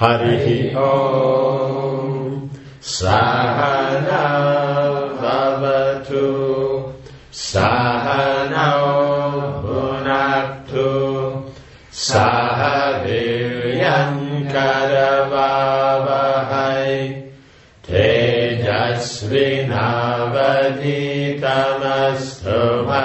Harihi Om. Sahana Bhavatu Sahana Bhunaktu Sahaviryam Karavavahai Tejasvinavaditamastu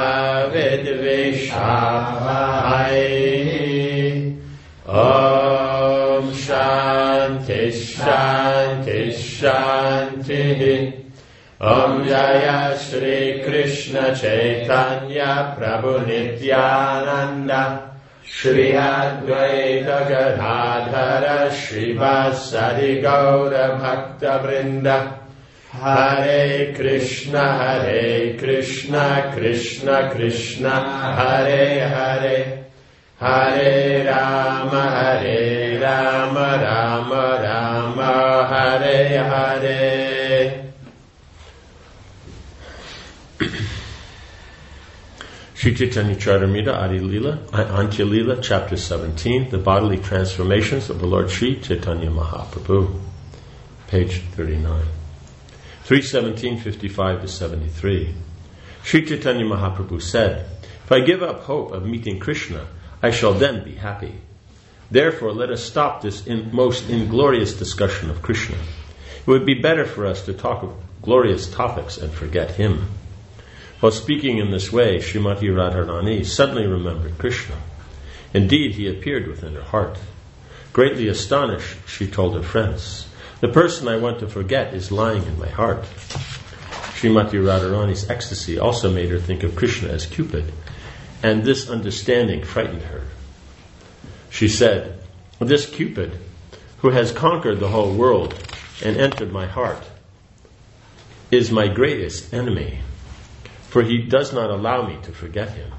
Vidvishahai. Om Shanti Shanti Shanti. Om Jaya Shri Krishna Chaitanya Prabhu Nityananda Shri Advaita Gadadhara Shrivasadi Gaura Bhakta Vrinda. Hare Krishna Krishna Krishna Hare Hare, Hare Rama Rama Rama Hare Hare. Sri Chaitanya Charitamrita Adi Lila, Antya Lila, Chapter 17, The Bodily Transformations of the Lord Sri Chaitanya Mahaprabhu, page 39. 3:17:55-73. Sri Chaitanya Mahaprabhu said, "If I give up hope of meeting Krishna, I shall then be happy. Therefore, let us stop this most inglorious discussion of Krishna. It would be better for us to talk of glorious topics and forget him." While speaking in this way, Srimati Radharani suddenly remembered Krishna. Indeed, he appeared within her heart. Greatly astonished, she told her friends, "The person I want to forget is lying in my heart." Srimati Radharani's ecstasy also made her think of Krishna as Cupid, and this understanding frightened her. She said, "This Cupid, who has conquered the whole world and entered my heart, is my greatest enemy, for he does not allow me to forget him."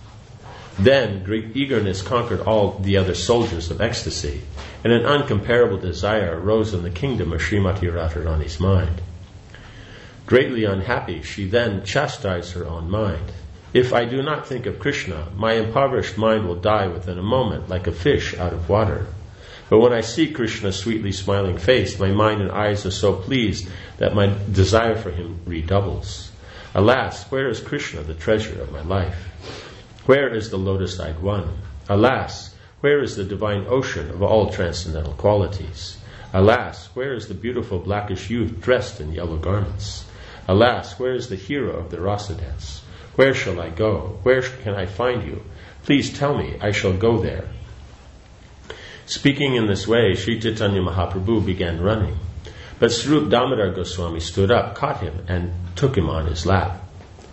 Then great eagerness conquered all the other soldiers of ecstasy, and an uncomparable desire arose in the kingdom of Srimati Radharani's mind. Greatly unhappy, she then chastised her own mind. "If I do not think of Krishna, my impoverished mind will die within a moment, like a fish out of water. But when I see Krishna's sweetly smiling face, my mind and eyes are so pleased that my desire for him redoubles. Alas, where is Krishna, the treasure of my life? Where is the lotus-eyed one? Alas, where is the divine ocean of all transcendental qualities? Alas, where is the beautiful blackish youth dressed in yellow garments? Alas, where is the hero of the rasa dance? Where shall I go? Where can I find you? Please tell me, I shall go there." Speaking in this way, Sri Chaitanya Mahaprabhu began running. But Swarup Damodar Goswami stood up, caught him, and took him on his lap.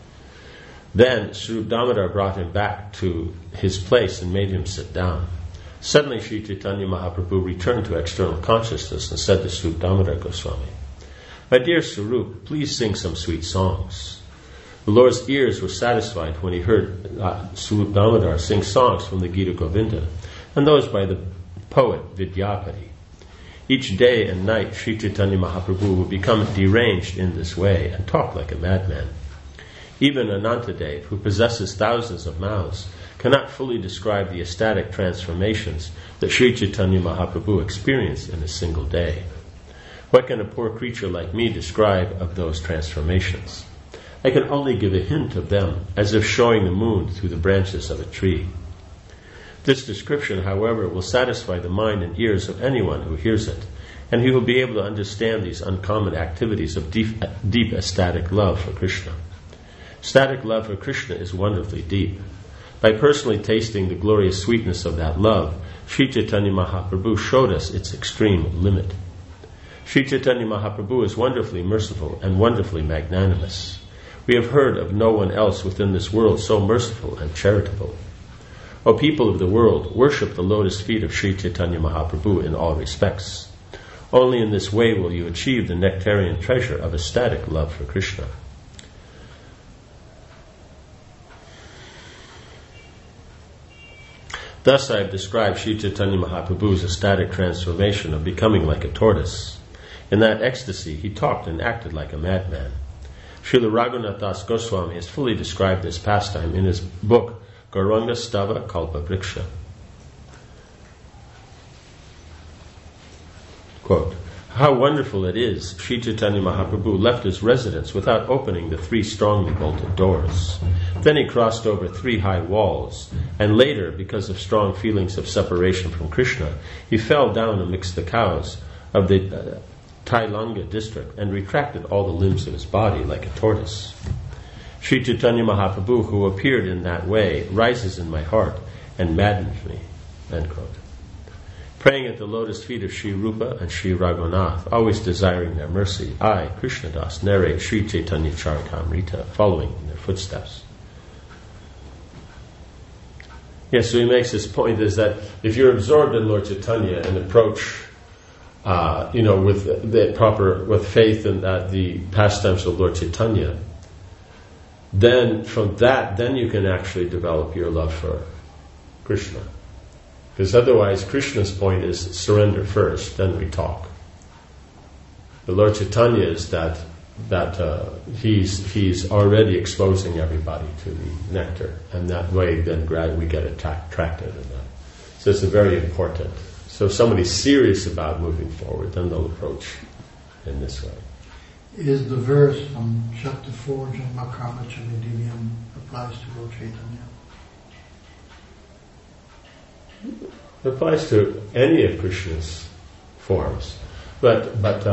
Then Swarup Damodar brought him back to his place and made him sit down. Suddenly Sri Chaitanya Mahaprabhu returned to external consciousness and said to Swarup Damodar Goswami, "My dear Swarup, please sing some sweet songs." The Lord's ears were satisfied when he heard Swarup Damodar sing songs from the Gita Govinda and those by the poet Vidyapati. Each day and night Sri Chaitanya Mahaprabhu would become deranged in this way and talk like a madman. Even Anantadev, who possesses thousands of mouths, cannot fully describe the ecstatic transformations that Sri Chaitanya Mahaprabhu experienced in a single day. What can a poor creature like me describe of those transformations? I can only give a hint of them, as if showing the moon through the branches of a tree. This description, however, will satisfy the mind and ears of anyone who hears it, and he will be able to understand these uncommon activities of deep ecstatic love for Krishna. Ecstatic love for Krishna is wonderfully deep. By personally tasting the glorious sweetness of that love, Sri Chaitanya Mahaprabhu showed us its extreme limit. Sri Chaitanya Mahaprabhu is wonderfully merciful and wonderfully magnanimous. We have heard of no one else within this world so merciful and charitable. O people of the world, worship the lotus feet of Sri Chaitanya Mahaprabhu in all respects. Only in this way will you achieve the nectarian treasure of ecstatic love for Krishna. Thus I have described Sri Chaitanya Mahaprabhu's ecstatic transformation of becoming like a tortoise. In that ecstasy, he talked and acted like a madman. Srila Raghunath Das Goswami has fully described this pastime in his book Gauranga Stava Kalpa Vriksha. Quote, "How wonderful it is, Sri Chaitanya Mahaprabhu left his residence without opening the 3 strongly bolted doors. Then he crossed over 3 high walls, and later, because of strong feelings of separation from Krishna, he fell down amidst the cows of the Tailanga district and retracted all the limbs of his body like a tortoise. Sri Chaitanya Mahaprabhu, who appeared in that way, rises in my heart and maddens me." End quote. Praying at the lotus feet of Sri Rupa and Sri Raghunath, always desiring their mercy, I, Krishnadas, narrate Sri Chaitanya Charitamrita, following in their footsteps. Yes, so he makes this point is that if you're absorbed in Lord Chaitanya and approach, with faith in the pastimes of Lord Chaitanya, then from that, then you can actually develop your love for Krishna. Because otherwise, Krishna's point is surrender first, then we talk. The Lord Chaitanya is that he's already exposing everybody to the nectar, and that way then we get attracted in that. So it's very important. So if somebody's serious about moving forward, then they'll approach in this way. Is the verse from chapter 4, Janma Karma Chamidivyam, applies to Lord Chaitanya? It applies to any of Krishna's forms, but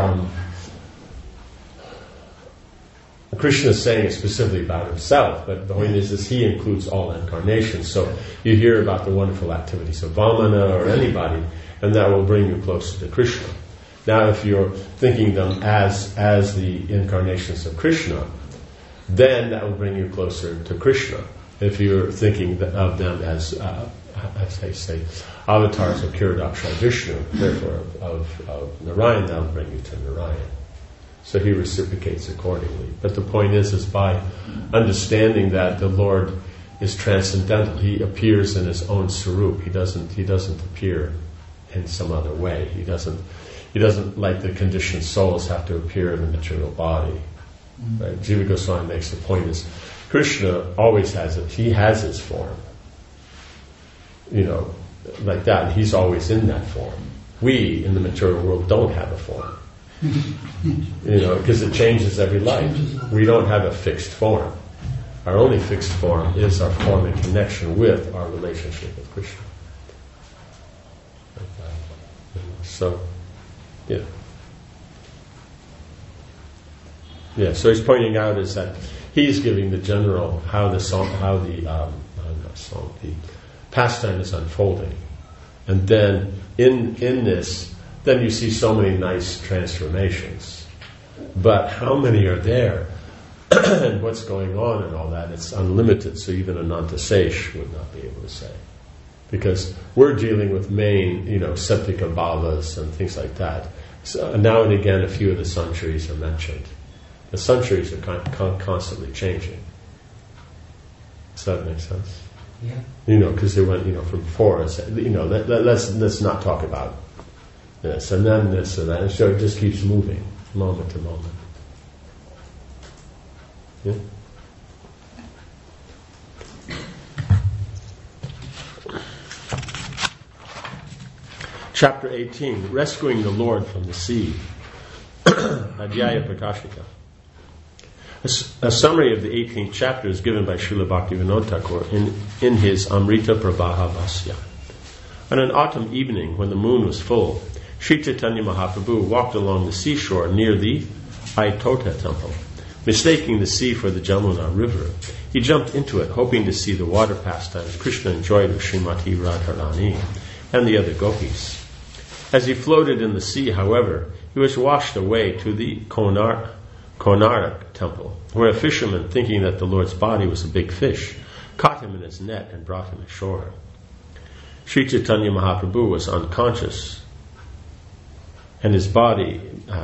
Krishna is saying it specifically about himself, but the point is he includes all incarnations. So you hear about the wonderful activities of Vamana or anybody, and that will bring you closer to Krishna. Now, if you're thinking them as the incarnations of Krishna, then that will bring you closer to Krishna. If you're thinking of them as they say, avatars of Kiradakshai Vishnu, therefore of Narayan, that will bring you to Narayan. So he reciprocates accordingly. But the point is by understanding that the Lord is transcendental, he appears in his own sarup. He doesn't appear in some other way. He doesn't like the conditioned souls have to appear in the material body. Right? Jiva Goswami makes the point is Krishna always has it. He has his form. Like that, and he's always in that form. We in the material world don't have a form. Because it changes every life. We don't have a fixed form. Our only fixed form is our form in connection with our relationship with Krishna. So, yeah. Yeah, so he's pointing out is that he's giving the general how the pastime is unfolding. And then in this, then you see so many nice transformations. But how many are there? And what's going on and all that, it's unlimited, so even Ananta Sesh would not be able to say. Because we're dealing with main, septika bhavas and things like that. So now and again, a few of the centuries are mentioned. The centuries are constantly changing. Does that make sense? Yeah. Because they went, from 4, let's not talk about this, and then this, and that. And so it just keeps moving, moment to moment. Yeah? Chapter 18, Rescuing the Lord from the Sea. Adhyaya Prakashika. A summary of the 18th chapter is given by Srila Bhaktivinoda Thakur in his Amrita Prabhaha Vasya. On an autumn evening, when the moon was full, Sri Chaitanya Mahaprabhu walked along the seashore near the Aitota temple. Mistaking the sea for the Jamuna river, he jumped into it, hoping to see the water pastimes Krishna enjoyed with Srimati Radharani and the other gopis. As he floated in the sea, however, he was washed away to the Konarak temple, where a fisherman, thinking that the Lord's body was a big fish, caught him in his net and brought him ashore. Sri Chaitanya Mahaprabhu was unconscious, and his body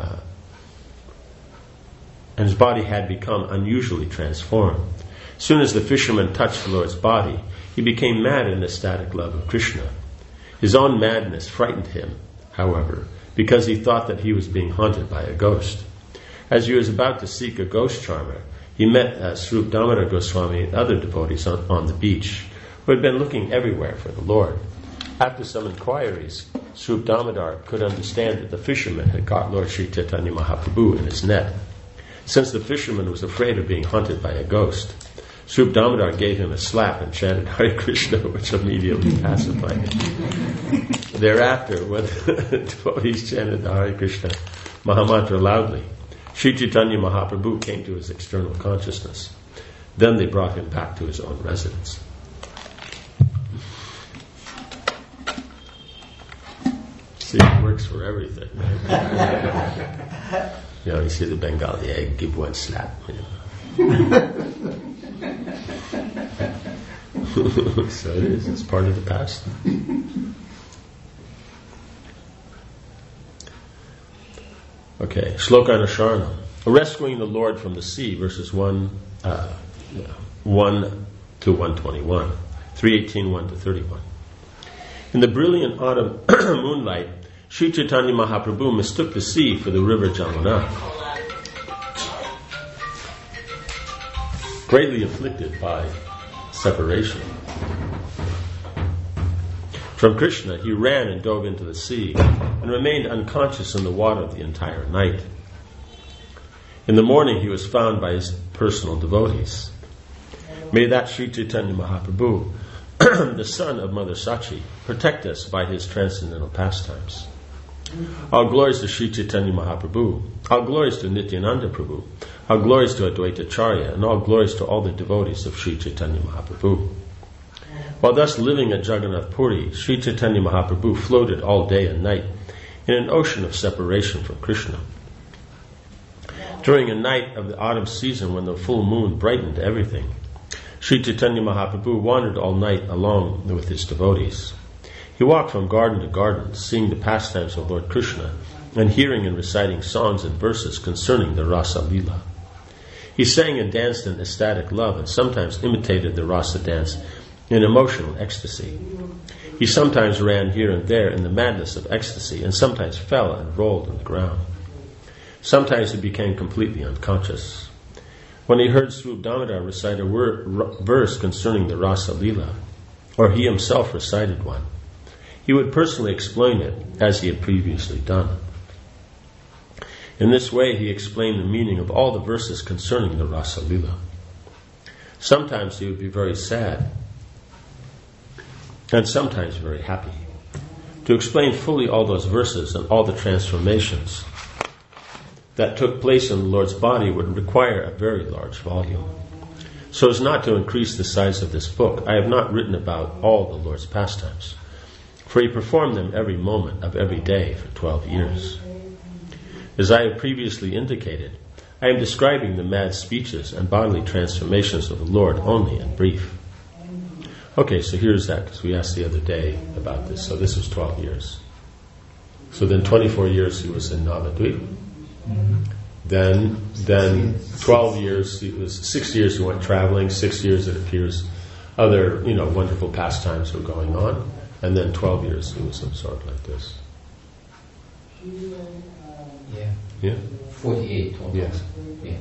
had become unusually transformed. As soon as the fisherman touched the Lord's body, he became mad in ecstatic love of Krishna. His own madness frightened him, however, because he thought that he was being haunted by a ghost. As he was about to seek a ghost charmer, he met Swarup Damodar Goswami and other devotees on the beach, who had been looking everywhere for the Lord. After some inquiries, Swarup Damodar could understand that the fisherman had got Lord Sri Chaitanya Mahaprabhu in his net. Since the fisherman was afraid of being haunted by a ghost, Swarup Damodar gave him a slap and chanted Hare Krishna, which immediately pacified him. Thereafter, when the devotees chanted the Hare Krishna Mahamantra loudly, Sri Chaitanya Mahaprabhu came to his external consciousness. Then they brought him back to his own residence. See, it works for everything. Right? You see the Bengali egg, give one slap. So it is, it's part of the past. Okay, Shloka Anusharanam. Rescuing the Lord from the sea, verses 1 to 121. 318, 1 to 31. In the brilliant autumn moonlight, Sri Chaitanya Mahaprabhu mistook the sea for the river Jamuna. Greatly afflicted by separation from Krishna, he ran and dove into the sea and remained unconscious in the water the entire night. In the morning, he was found by his personal devotees. May that Sri Chaitanya Mahaprabhu, the son of Mother Sachi, protect us by his transcendental pastimes. All glories to Sri Chaitanya Mahaprabhu, all glories to Nityananda Prabhu, all glories to Advaita Acharya, and all glories to all the devotees of Sri Chaitanya Mahaprabhu. While thus living at Jagannath Puri, Sri Chaitanya Mahaprabhu floated all day and night in an ocean of separation from Krishna. During a night of the autumn season when the full moon brightened everything, Sri Chaitanya Mahaprabhu wandered all night along with his devotees. He walked from garden to garden, seeing the pastimes of Lord Krishna and hearing and reciting songs and verses concerning the Rasa Lila. He sang and danced in ecstatic love and sometimes imitated the Rasa dance in emotional ecstasy. He sometimes ran here and there in the madness of ecstasy and sometimes fell and rolled on the ground. Sometimes he became completely unconscious. When he heard Swarup Damodar recite a verse concerning the Rasa Lila, or he himself recited one, he would personally explain it as he had previously done. In this way, he explained the meaning of all the verses concerning the Rasa Lila. Sometimes he would be very sad, and sometimes very happy. To explain fully all those verses and all the transformations that took place in the Lord's body would require a very large volume. So as not to increase the size of this book, I have not written about all the Lord's pastimes, for he performed them every moment of every day for 12 years. As I have previously indicated, I am describing the mad speeches and bodily transformations of the Lord only in brief. Okay, so here's that, because we asked the other day about this. So this was 12 years. So then 24 years he was in Navadvip. Then 12 years, it was 6 years he went traveling, 6 years it appears other, wonderful pastimes were going on, and then 12 years he was absorbed like this. Yeah? 48 total. Yes. Yeah.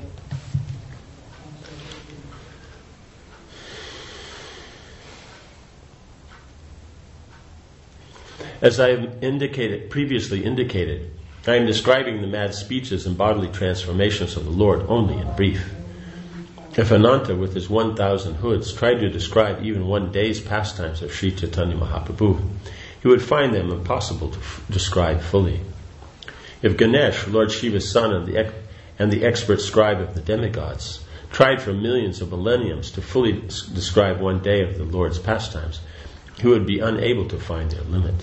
As I have previously indicated, I am describing the mad speeches and bodily transformations of the Lord only in brief. If Ananta, with his 1,000 hoods, tried to describe even one day's pastimes of Sri Chaitanya Mahaprabhu, he would find them impossible to describe fully. If Ganesh, Lord Shiva's son and the expert scribe of the demigods, tried for millions of millenniums to fully describe one day of the Lord's pastimes, he would be unable to find their limit.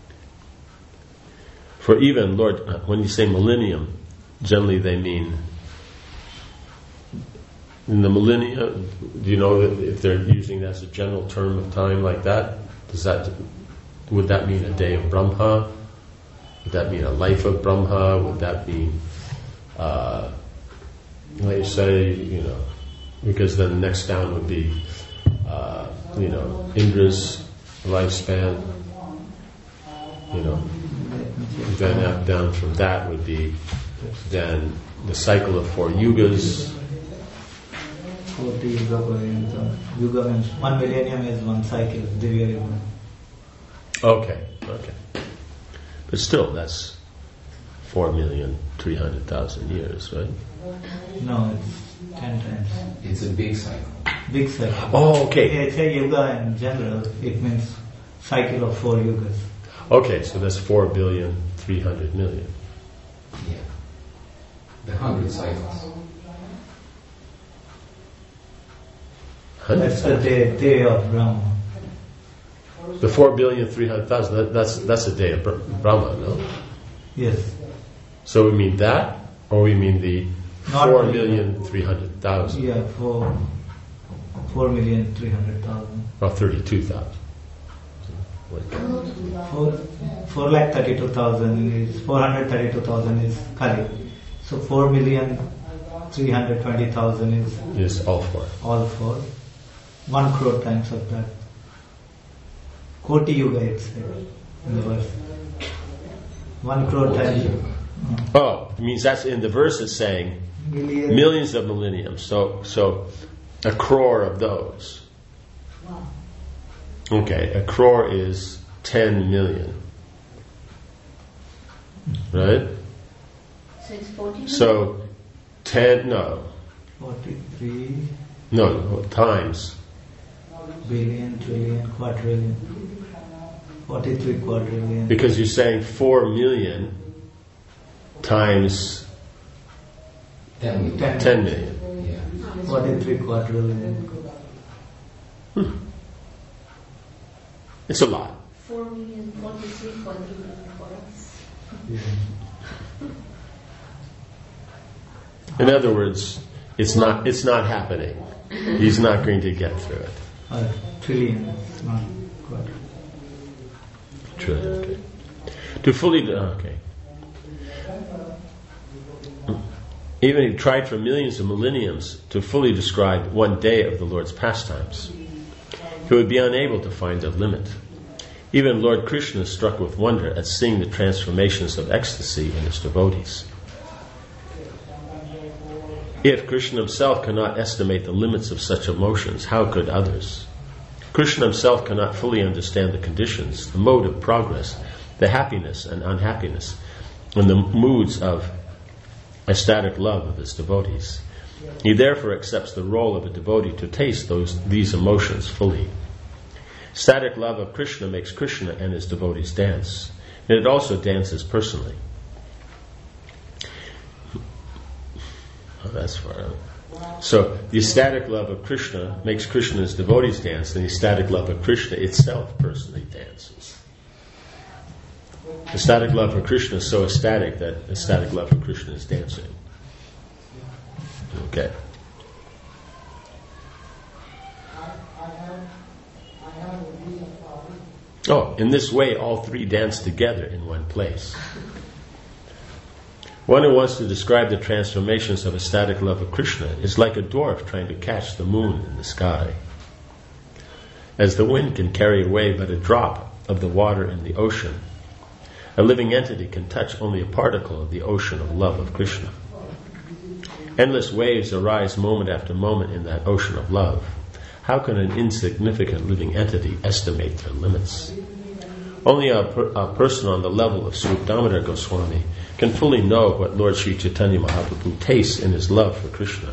For even when you say millennium, generally they mean in the millennia. Do you know that if they're using that as a general term of time like that, would that mean a day of Brahma? Would that mean a life of Brahma? Would that mean, they say, because then the next down would be, Indra's lifespan, then down from that would be then the cycle of 4 yugas. 40 yuga. Yuga means 1 millennium is one cycle. Divya yuga. Okay. But still, that's 4,300,000 years, right? No, it's 10 times. It's a big cycle. Big cycle. Oh, okay. It's a yuga in general. It means cycle of 4 yugas. Okay, so that's 4,300,000,000. Yeah. The 100 cycles. That's the day of Brahma. The 4,300,000,000. That's a day of Brahma, no? Yes. So we mean that, or we mean the Not 4,300,000, Yeah, 4,300,000. or 32,000. Like, 432,000 is 432,000 is Kali. So 4,320,000 is is all four. all four. 1 crore times of that. Koti Yuga it said in the verse. 1 crore times. Oh, it means that's in the verse. It's saying millions of millenniums. So a crore of those. Okay, a crore is 10 million. Right? So it's 40 So 10, no, 43 times. billion, trillion, quadrillion. 43 quadrillion. Because you're saying 4 million times 10 million. 10 million. Yeah. 43 quadrillion. It's a lot. 4,043 quadrillion for us. In other words, it's not happening. He's not going to get through it. Trillion, not quadrillion. Trillion. Okay. To fully okay. Even he tried for millions of millenniums to fully describe one day of the Lord's pastimes. He would be unable to find a limit. Even Lord Krishna is struck with wonder at seeing the transformations of ecstasy in his devotees. If Krishna himself cannot estimate the limits of such emotions, how could others? Krishna himself cannot fully understand the conditions, the mode of progress, the happiness and unhappiness, and the moods of ecstatic love of his devotees. He therefore accepts the role of a devotee to taste these emotions fully. Ecstatic love of Krishna makes Krishna and his devotees dance, and it also dances personally. Oh, that's far out. So the ecstatic love of Krishna makes Krishna's devotees dance, and the ecstatic love of Krishna itself personally dances. Ecstatic love for Krishna is so ecstatic that ecstatic love for Krishna is dancing. Okay. Oh, in this way all three dance together in one place. One who wants to describe the transformations of ecstatic love of Krishna is like a dwarf trying to catch the moon in the sky. As the wind can carry away but a drop of the water in the ocean, a living entity can touch only a particle of the ocean of love of Krishna. Endless waves arise moment after moment in that ocean of love. How can an insignificant living entity estimate their limits? Only a person on the level of Swarup Damodar Goswami can fully know what Lord Sri Chaitanya Mahaprabhu tastes in his love for Krishna.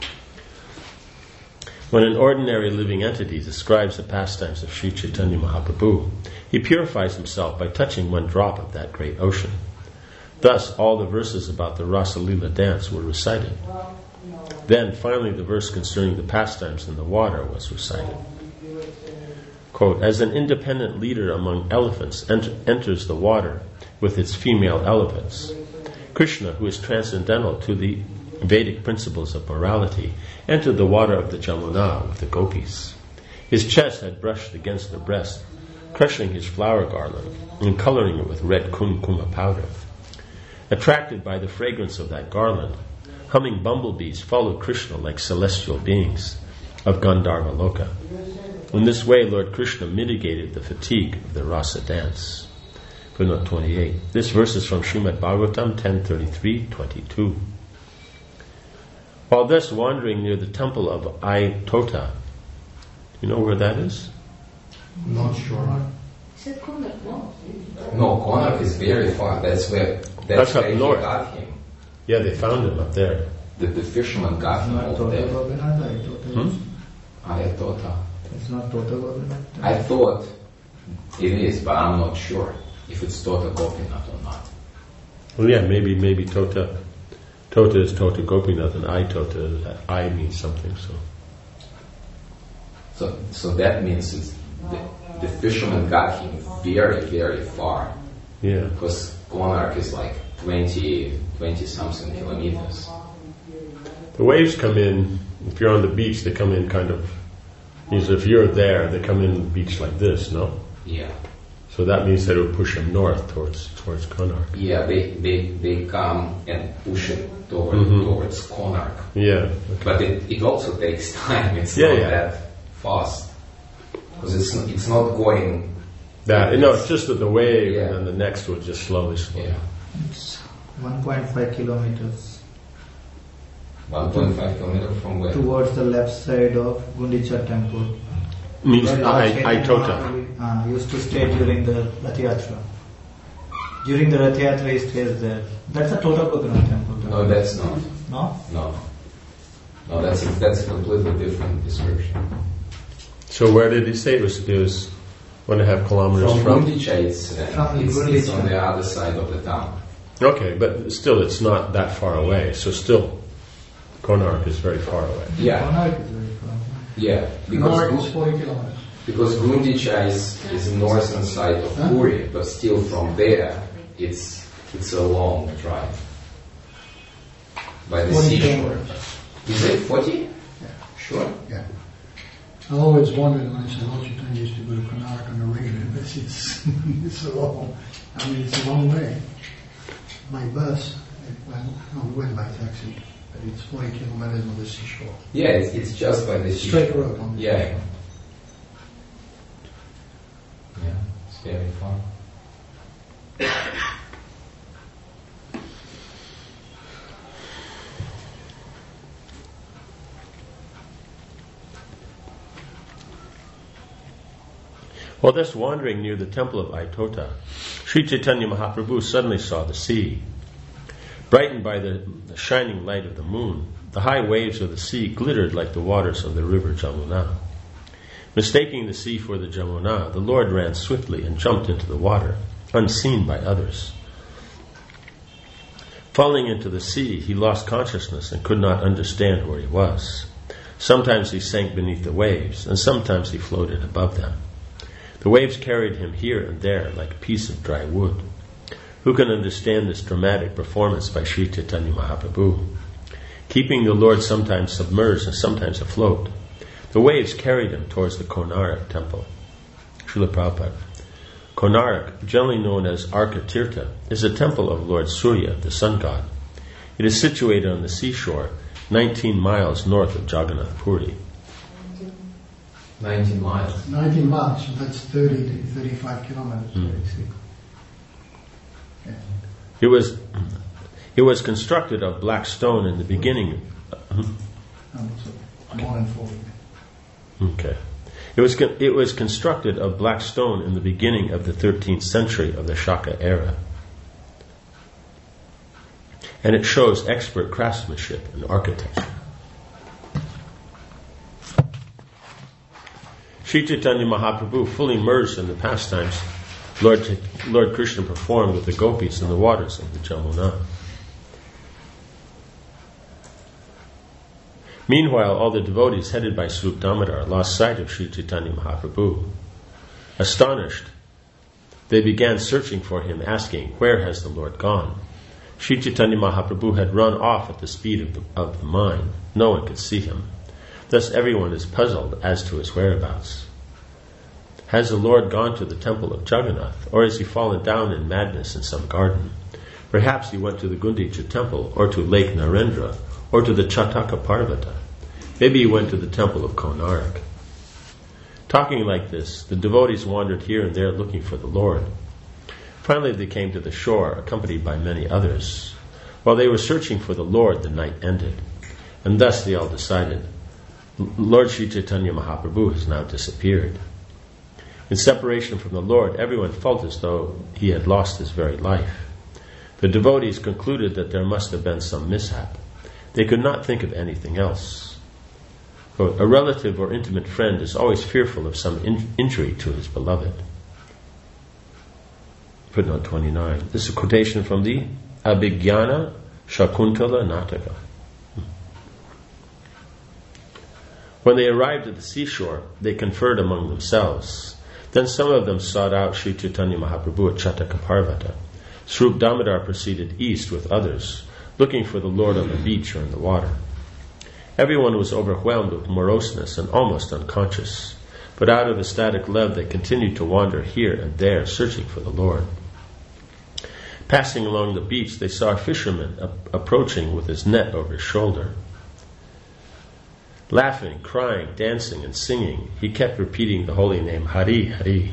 When an ordinary living entity describes the pastimes of Sri Chaitanya Mahaprabhu, he purifies himself by touching one drop of that great ocean. Thus, all the verses about the Rasa Lila dance were recited. Then, finally, the verse concerning the pastimes in the water was recited. Quote, as an independent leader among elephants enters the water with its female elephants, Krishna, who is transcendental to the Vedic principles of morality, entered the water of the Jamuna with the gopis. His chest had brushed against the breast, crushing his flower garland and coloring it with red kumkuma powder. Attracted by the fragrance of that garland, humming bumblebees followed Krishna like celestial beings of Gandharva Loka. In this way, Lord Krishna mitigated the fatigue of the rasa dance. Footnote 28. This verse is from Srimad Bhagavatam 10:33-22. While thus wandering near the temple of Ai Tota, you know where that is? Not sure. said Konark, no? No, Konark is very far. That's That's up where north. he got him. Yeah, they found him up there. The fisherman got It's him not over Tota there. Gopinath, Ayatota. It's not Tota Gopinath. I thought it is, but I'm not sure if it's Tota Gopinath or not. Well, yeah, maybe Tota. Tota is Tota Gopinath, and I Tota. I means something. So that means the fisherman got him very, very far. Yeah. Because Konark is like 20 something kilometers. The waves come in. If you're on the beach, they come in kind of. Means if you're there, they come in the beach like this, no? Yeah. So that means that it would push them north towards Konark. Yeah, they come and push it towards Konark. Yeah. Okay. But it also takes time. It's Yeah, not yeah. that fast. Because it's not going... It's just that the wave, Yeah. and then the next would just slowly. Yeah. It's 1.5 kilometers 1.5 kilometers from where? towards the left side of Gundicha temple. Means Where Lord Chaitanya Tota. Mahaprabhu, used to stay during the Rath Yatra. During the Rath Yatra, he stays there. That's a Tota Gopinath temple. No, that's not. No? No, that's a completely different description. So where did he say it was 1.5 kilometers from? Gundicha, From it's Gundicha. on the other side of the town. Okay, but still, it's not that far away. So still, Konark is very far away. Yeah, Konark is very far. yeah. Konark is 40 kilometers. Because Gundicha is the northern side of Puri, but still from there, it's a long drive. By the 40 seashore. kilometers. Is it 40? Yeah. Sure. Yeah. I always wondered when I said, Lord Chaitanya used to go to Konark on a regular basis. It's a long, it's a long way. My bus, we went by taxi, but it's 40 kilometers on the seashore. Yeah, it's just by the seashore. Straight road on the Yeah. Yeah, it's very far. While thus wandering near the temple of Aitota, Sri Chaitanya Mahaprabhu suddenly saw the sea. Brightened by the shining light of the moon, the high waves of the sea glittered like the waters of the river Jamuna. Mistaking the sea for the Jamuna, the Lord ran swiftly and jumped into the water, unseen by others. Falling into the sea, he lost consciousness and could not understand where he was. Sometimes he sank beneath the waves, and sometimes he floated above them. The waves carried him here and there like a piece of dry wood. Who can understand this dramatic performance by Sri Chaitanya Mahaprabhu? Keeping the Lord sometimes submerged and sometimes afloat, the waves carried him towards the Konark temple. Srila Prabhupada. Konark, generally known as Arkatirtha, is a temple of Lord Surya, the sun god. It is situated on the seashore, 19 miles north of Jagannath Puri. 19 miles. 19 miles, so that's 30 to 35 kilometers. Yeah. It was constructed of black stone in the beginning. So more than 40. Okay. It was constructed of black stone in the beginning of the 13th century of the Shaka era. And it shows expert craftsmanship and architecture. Sri Chaitanya Mahaprabhu, fully immersed in the pastimes Lord Krishna performed with the gopis in the waters of the Jamuna. Meanwhile, all the devotees headed by Swarup Damodar lost sight of Sri Chaitanya Mahaprabhu. Astonished, they began searching for him, asking, "Where has the Lord gone?" Sri Chaitanya Mahaprabhu had run off at the speed of the mind. No one could see him. Thus everyone is puzzled as to his whereabouts. Has the Lord gone to the temple of Jagannath, or has he fallen down in madness in some garden? Perhaps he went to the Gundicha temple, or to Lake Narendra, or to the Chataka Parvata. Maybe he went to the temple of Konark. Talking like this, the devotees wandered here and there looking for the Lord. Finally they came to the shore, accompanied by many others. While they were searching for the Lord, the night ended. And thus they all decided, Lord Sri Chaitanya Mahaprabhu has now disappeared. In separation from the Lord, everyone felt as though he had lost his very life. The devotees concluded that there must have been some mishap. They could not think of anything else. Quote, a relative or intimate friend is always fearful of some injury to his beloved. Footnote 29. This is a quotation from the Abhigyana Shakuntala Nataka. When they arrived at the seashore, they conferred among themselves. Then some of them sought out Sri Chaitanya Mahaprabhu at Chatakaparvata. Swarup Damodar proceeded east with others, looking for the Lord on the beach or in the water. Everyone was overwhelmed with moroseness and almost unconscious, but out of ecstatic love they continued to wander here and there, searching for the Lord. Passing along the beach, they saw a fisherman approaching with his net over his shoulder. Laughing, crying, dancing, and singing, he kept repeating the holy name Hari, Hari.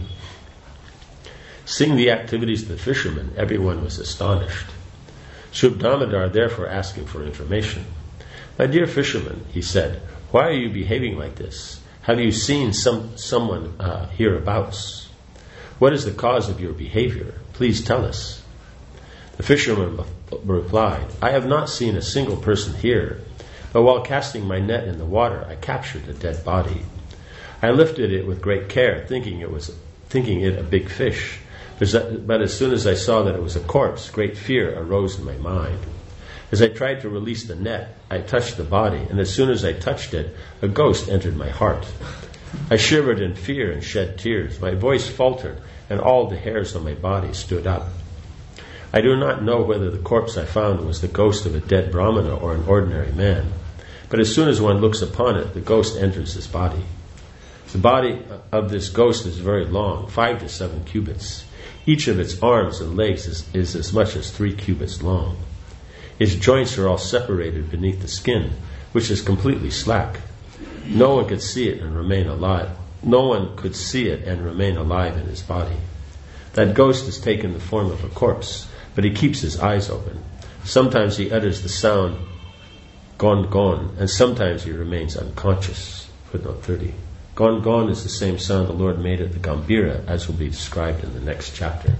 Seeing the activities of the fisherman, everyone was astonished. Swarup Damodar therefore asked him for information. My dear fisherman, he said, why are you behaving like this? Have you seen someone hereabouts? What is the cause of your behavior? Please tell us. The fisherman replied, I have not seen a single person here, but while casting my net in the water, I captured a dead body. I lifted it with great care, thinking it a big fish. But as soon as I saw that it was a corpse, great fear arose in my mind. As I tried to release the net, I touched the body, and as soon as I touched it, a ghost entered my heart. I shivered in fear and shed tears. My voice faltered, and all the hairs on my body stood up. I do not know whether the corpse I found was the ghost of a dead Brahmana or an ordinary man, but as soon as one looks upon it, the ghost enters his body. The body of this ghost is very long, 5 to 7 cubits. Each of its arms and legs is as much as 3 cubits long. Its joints are all separated beneath the skin, which is completely slack. No one could see it and remain alive. No one could see it and remain alive in his body. That ghost has taken the form of a corpse, but he keeps his eyes open. Sometimes he utters the sound "gon gon," and sometimes he remains unconscious. Footnote 30. Gon gon is the same sound the Lord made at the Gambhira, as will be described in the next chapter.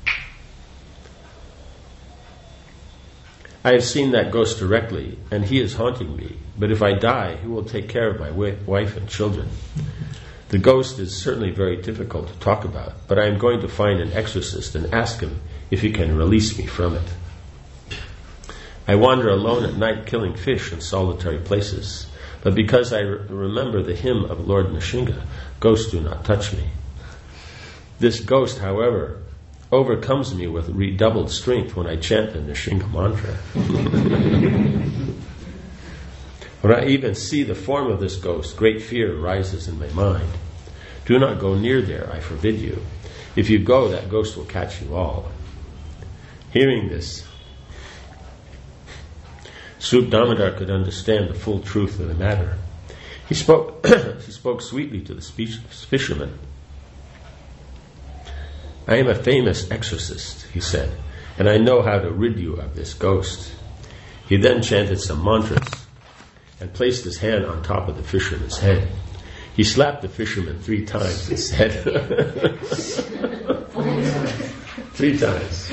I have seen that ghost directly, and he is haunting me, but if I die, he will take care of my wife and children. The ghost is certainly very difficult to talk about, but I am going to find an exorcist and ask him if he can release me from it. I wander alone at night killing fish in solitary places, but because I remember the hymn of Lord Nrsimha, ghosts do not touch me. This ghost, however, overcomes me with redoubled strength when I chant the Nrsimha mantra. When I even see the form of this ghost, great fear arises in my mind. Do not go near there, I forbid you. If you go, that ghost will catch you all. Hearing this, Swarup Damodar could understand the full truth of the matter. He spoke sweetly to the fisherman. I am a famous exorcist, he said, and I know how to rid you of this ghost. He then chanted some mantras and placed his hand on top of the fisherman's head. He slapped the fisherman 3 times and said, 3 times.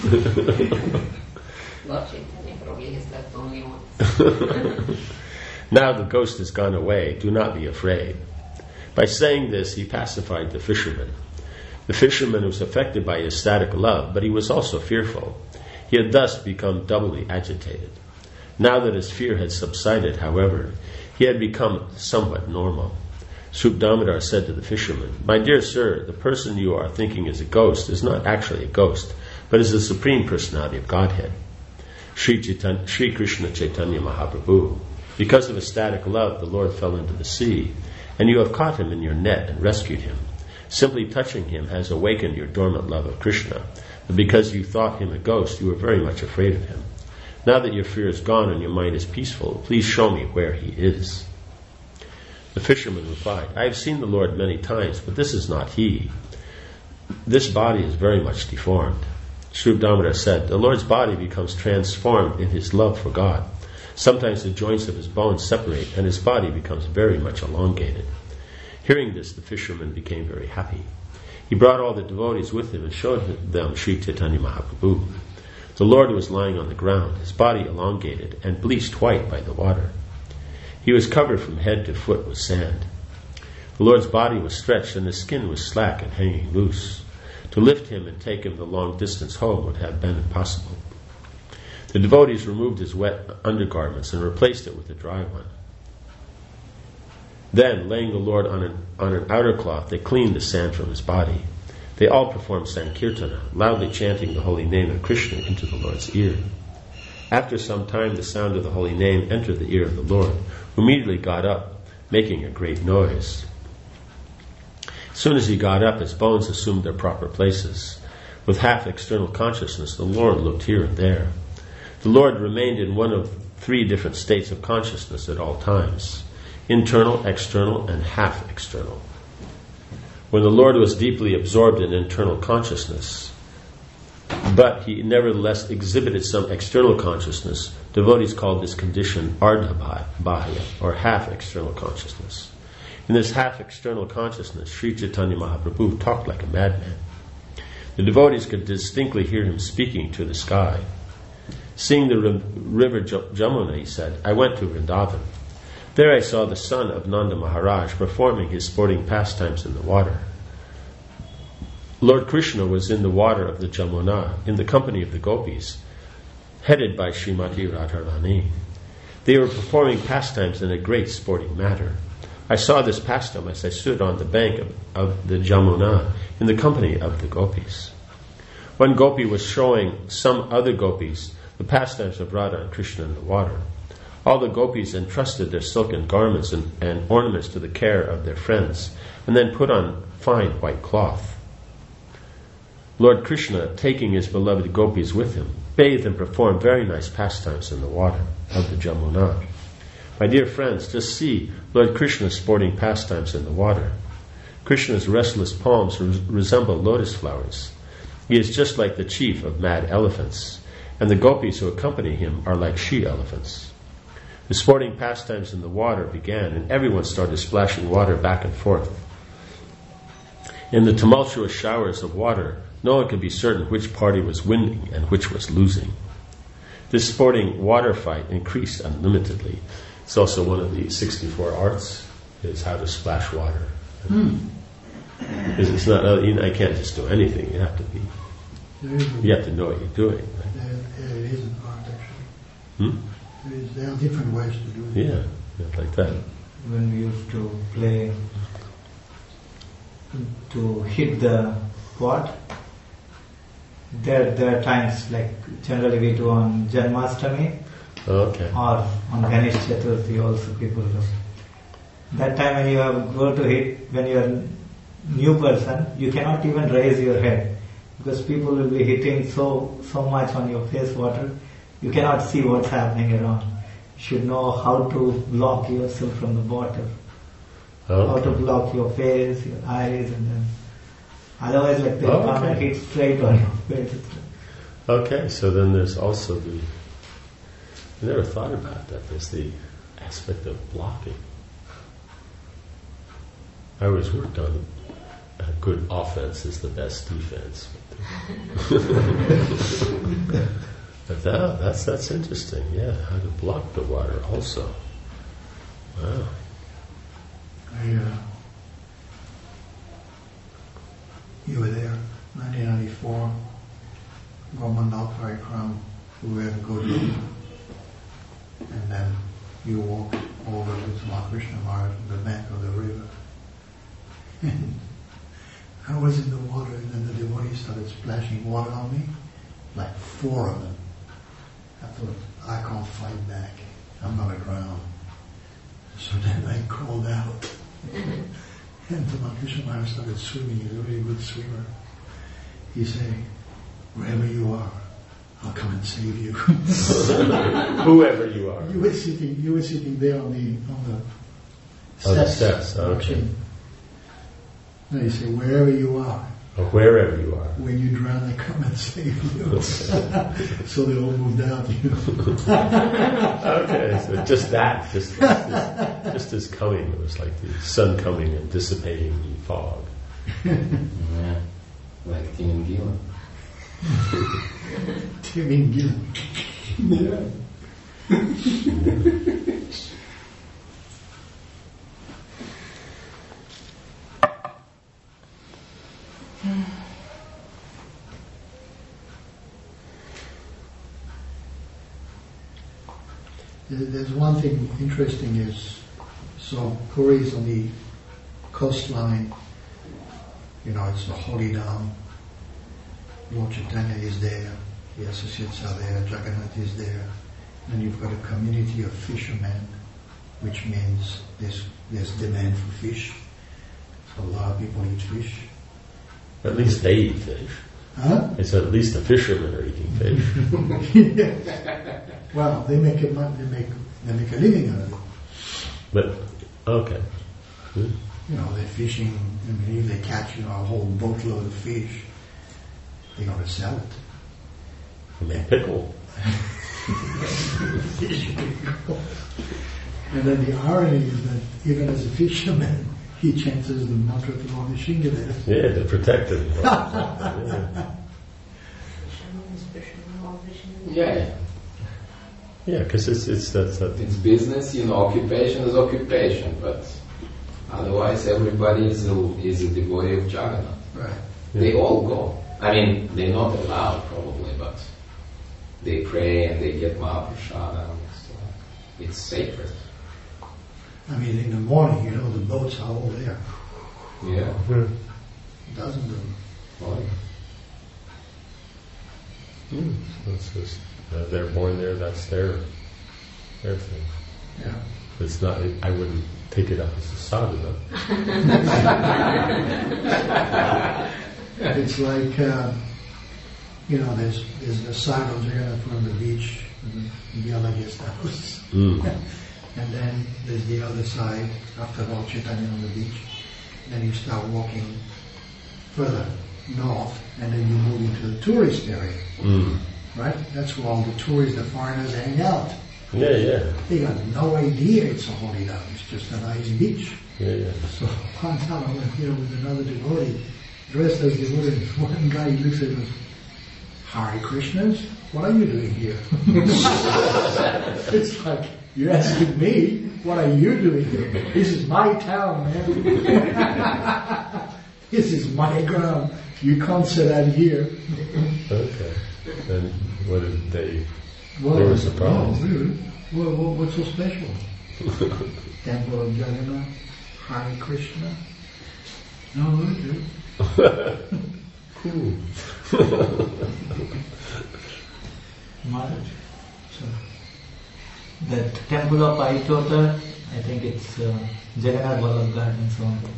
Probably has left only once. Now the ghost has gone away. Do not be afraid. By saying this, he pacified the fisherman. The fisherman was affected by ecstatic love, but he was also fearful. He had thus become doubly agitated. Now that his fear had subsided, however, he had become somewhat normal. Swarup Damodar said to the fisherman, My dear sir, the person you are thinking is a ghost is not actually a ghost, but is the Supreme Personality of Godhead, Sri Krishna Chaitanya Mahaprabhu. Because of ecstatic love, the Lord fell into the sea, and you have caught him in your net and rescued him. Simply touching him has awakened your dormant love of Krishna, but because you thought him a ghost, you were very much afraid of him. Now that your fear is gone and your mind is peaceful, please show me where he is. The fisherman replied, I have seen the Lord many times, but this is not he. This body is very much deformed. Swarup Damodar said, the Lord's body becomes transformed in his love for God. Sometimes the joints of his bones separate and his body becomes very much elongated. Hearing this, the fisherman became very happy. He brought all the devotees with him and showed them Sri Chaitanya Mahaprabhu. The Lord was lying on the ground, his body elongated and bleached white by the water. He was covered from head to foot with sand. The Lord's body was stretched and his skin was slack and hanging loose. To lift him and take him the long distance home would have been impossible. The devotees removed his wet undergarments and replaced it with a dry one. Then, laying the Lord on an outer cloth, they cleaned the sand from his body. They all performed Sankirtana, loudly chanting the holy name of Krishna into the Lord's ear. After some time, the sound of the holy name entered the ear of the Lord, who immediately got up, making a great noise. As soon as he got up, his bones assumed their proper places. With half external consciousness, the Lord looked here and there. The Lord remained in one of 3 different states of consciousness at all times: internal, external, and half external. When the Lord was deeply absorbed in internal consciousness, but he nevertheless exhibited some external consciousness, devotees called this condition Ardha Bahya, or half external consciousness. In this half external consciousness, Sri Chaitanya Mahaprabhu talked like a madman. The devotees could distinctly hear him speaking to the sky. Seeing the river Jamuna, he said, I went to Vrindavan. There I saw the son of Nanda Maharaj performing his sporting pastimes in the water. Lord Krishna was in the water of the Jamuna in the company of the gopis, headed by Srimati Radharani. They were performing pastimes in a great sporting manner. I saw this pastime as I stood on the bank of the Jamuna in the company of the gopis. One gopi was showing some other gopis the pastimes of Radha and Krishna in the water. All the gopis entrusted their silken garments and ornaments to the care of their friends, and then put on fine white cloth. Lord Krishna, taking his beloved gopis with him, bathed and performed very nice pastimes in the water of the Jamuna. My dear friends, just see Lord Krishna's sporting pastimes in the water. Krishna's restless palms resemble lotus flowers. He is just like the chief of mad elephants, and the gopis who accompany him are like she-elephants. The sporting pastimes in the water began, and everyone started splashing water back and forth. In the tumultuous showers of water, no one could be certain which party was winning and which was losing. This sporting water fight increased unlimitedly. It's also one of the 64 arts, is how to splash water. Because it's not, I can't just do anything. You have to be. You have to know what you're doing. Right? It is an art, actually. There are different ways to do it. Yeah, like that. When we used to play, to hit the pot, there are times, like generally we do on Janmashtami, Okay. or on Ganesh Chaturthi also people do. That time when you go to hit, when you are a new person, you cannot even raise your head, because people will be hitting so much on your face water, you cannot see what's happening around. You should know how to block yourself from the water. Okay. How to block your face, your eyes, and then otherwise like they come and hit straight on your face. Okay, so then there's also I never thought about that. There's the aspect of blocking. I always worked on a good offense is the best defense. But that's interesting. Yeah, how to block the water also. Wow. You were there, 1994, Government Parikram, we were in Godu, and then you walked over with Krishna Maharaj to the bank of the river. And I was in the water, and then the devotees started splashing water on me, like 4 of them. I thought, I can't fight back. I'm gonna drown. So then I crawled out. And Krishna Maharaj started swimming. He's a really good swimmer. He said, wherever you are, I'll come and save you. Whoever you are. You were sitting there on the steps. Okay. No, he said, wherever you are. Or wherever you are. When you drown, I come and save you. So they all moved out. Okay, so just his coming, it was like the sun coming and dissipating the fog. Yeah. Like Timingila. Timingila. Yeah. There's one thing interesting is, so Puri is on the coastline, it's the holy Dham. Lord Chaitanya is there, the associates are there, Jagannath is there, and you've got a community of fishermen, which means there's demand for fish. So a lot of people eat fish. At least they eat fish. Huh? It's at least the fishermen are eating fish. Well, they make a living out of it. But, okay. Good. They're fishing, if they catch, a whole boatload of fish, they're going to sell it. And they pickle. And then the irony is that even as a fisherman, he chants the mantra to Lord Shingadev. Yeah, to protect them. Yeah. Yeah, because it's It's business, occupation is occupation, but otherwise everybody is a devotee of Jagannath. Right. They all go. I mean, they're not allowed probably, but they pray and they get Mahaprasada. So it's sacred. I mean, in the morning, the boats are all there. Yeah. Dozens of them. Oh, it's just, they're born there, that's their thing. Yeah. It's not, I wouldn't take it up as a sadhana. It's like, there's the side of Jagannath on the beach, and the other guest house. And then there's the other side, after Lord Chaitanya on the beach. Then you start walking further north, and then you move into the tourist area. Right? That's where all the tourists, the foreigners hang out. Yeah. They got no idea it's a holy Dham. It's just a nice beach. Yeah. So one time I went here with another devotee, dressed as devotee. One guy looks at us, Hare Krishnas, what are you doing here? It's like, you're asking me, what are you doing here? This is my town, man. This is my ground. You can't sit out here. Okay. And what did they... Well, they were surprised. Oh, really? Well, what's so special? Temple of Jagannath, Hare Krishna. No, okay. Cool. Maharaj. So, the temple of Aitota, I think it's Jagannath Vallabh Gardens only.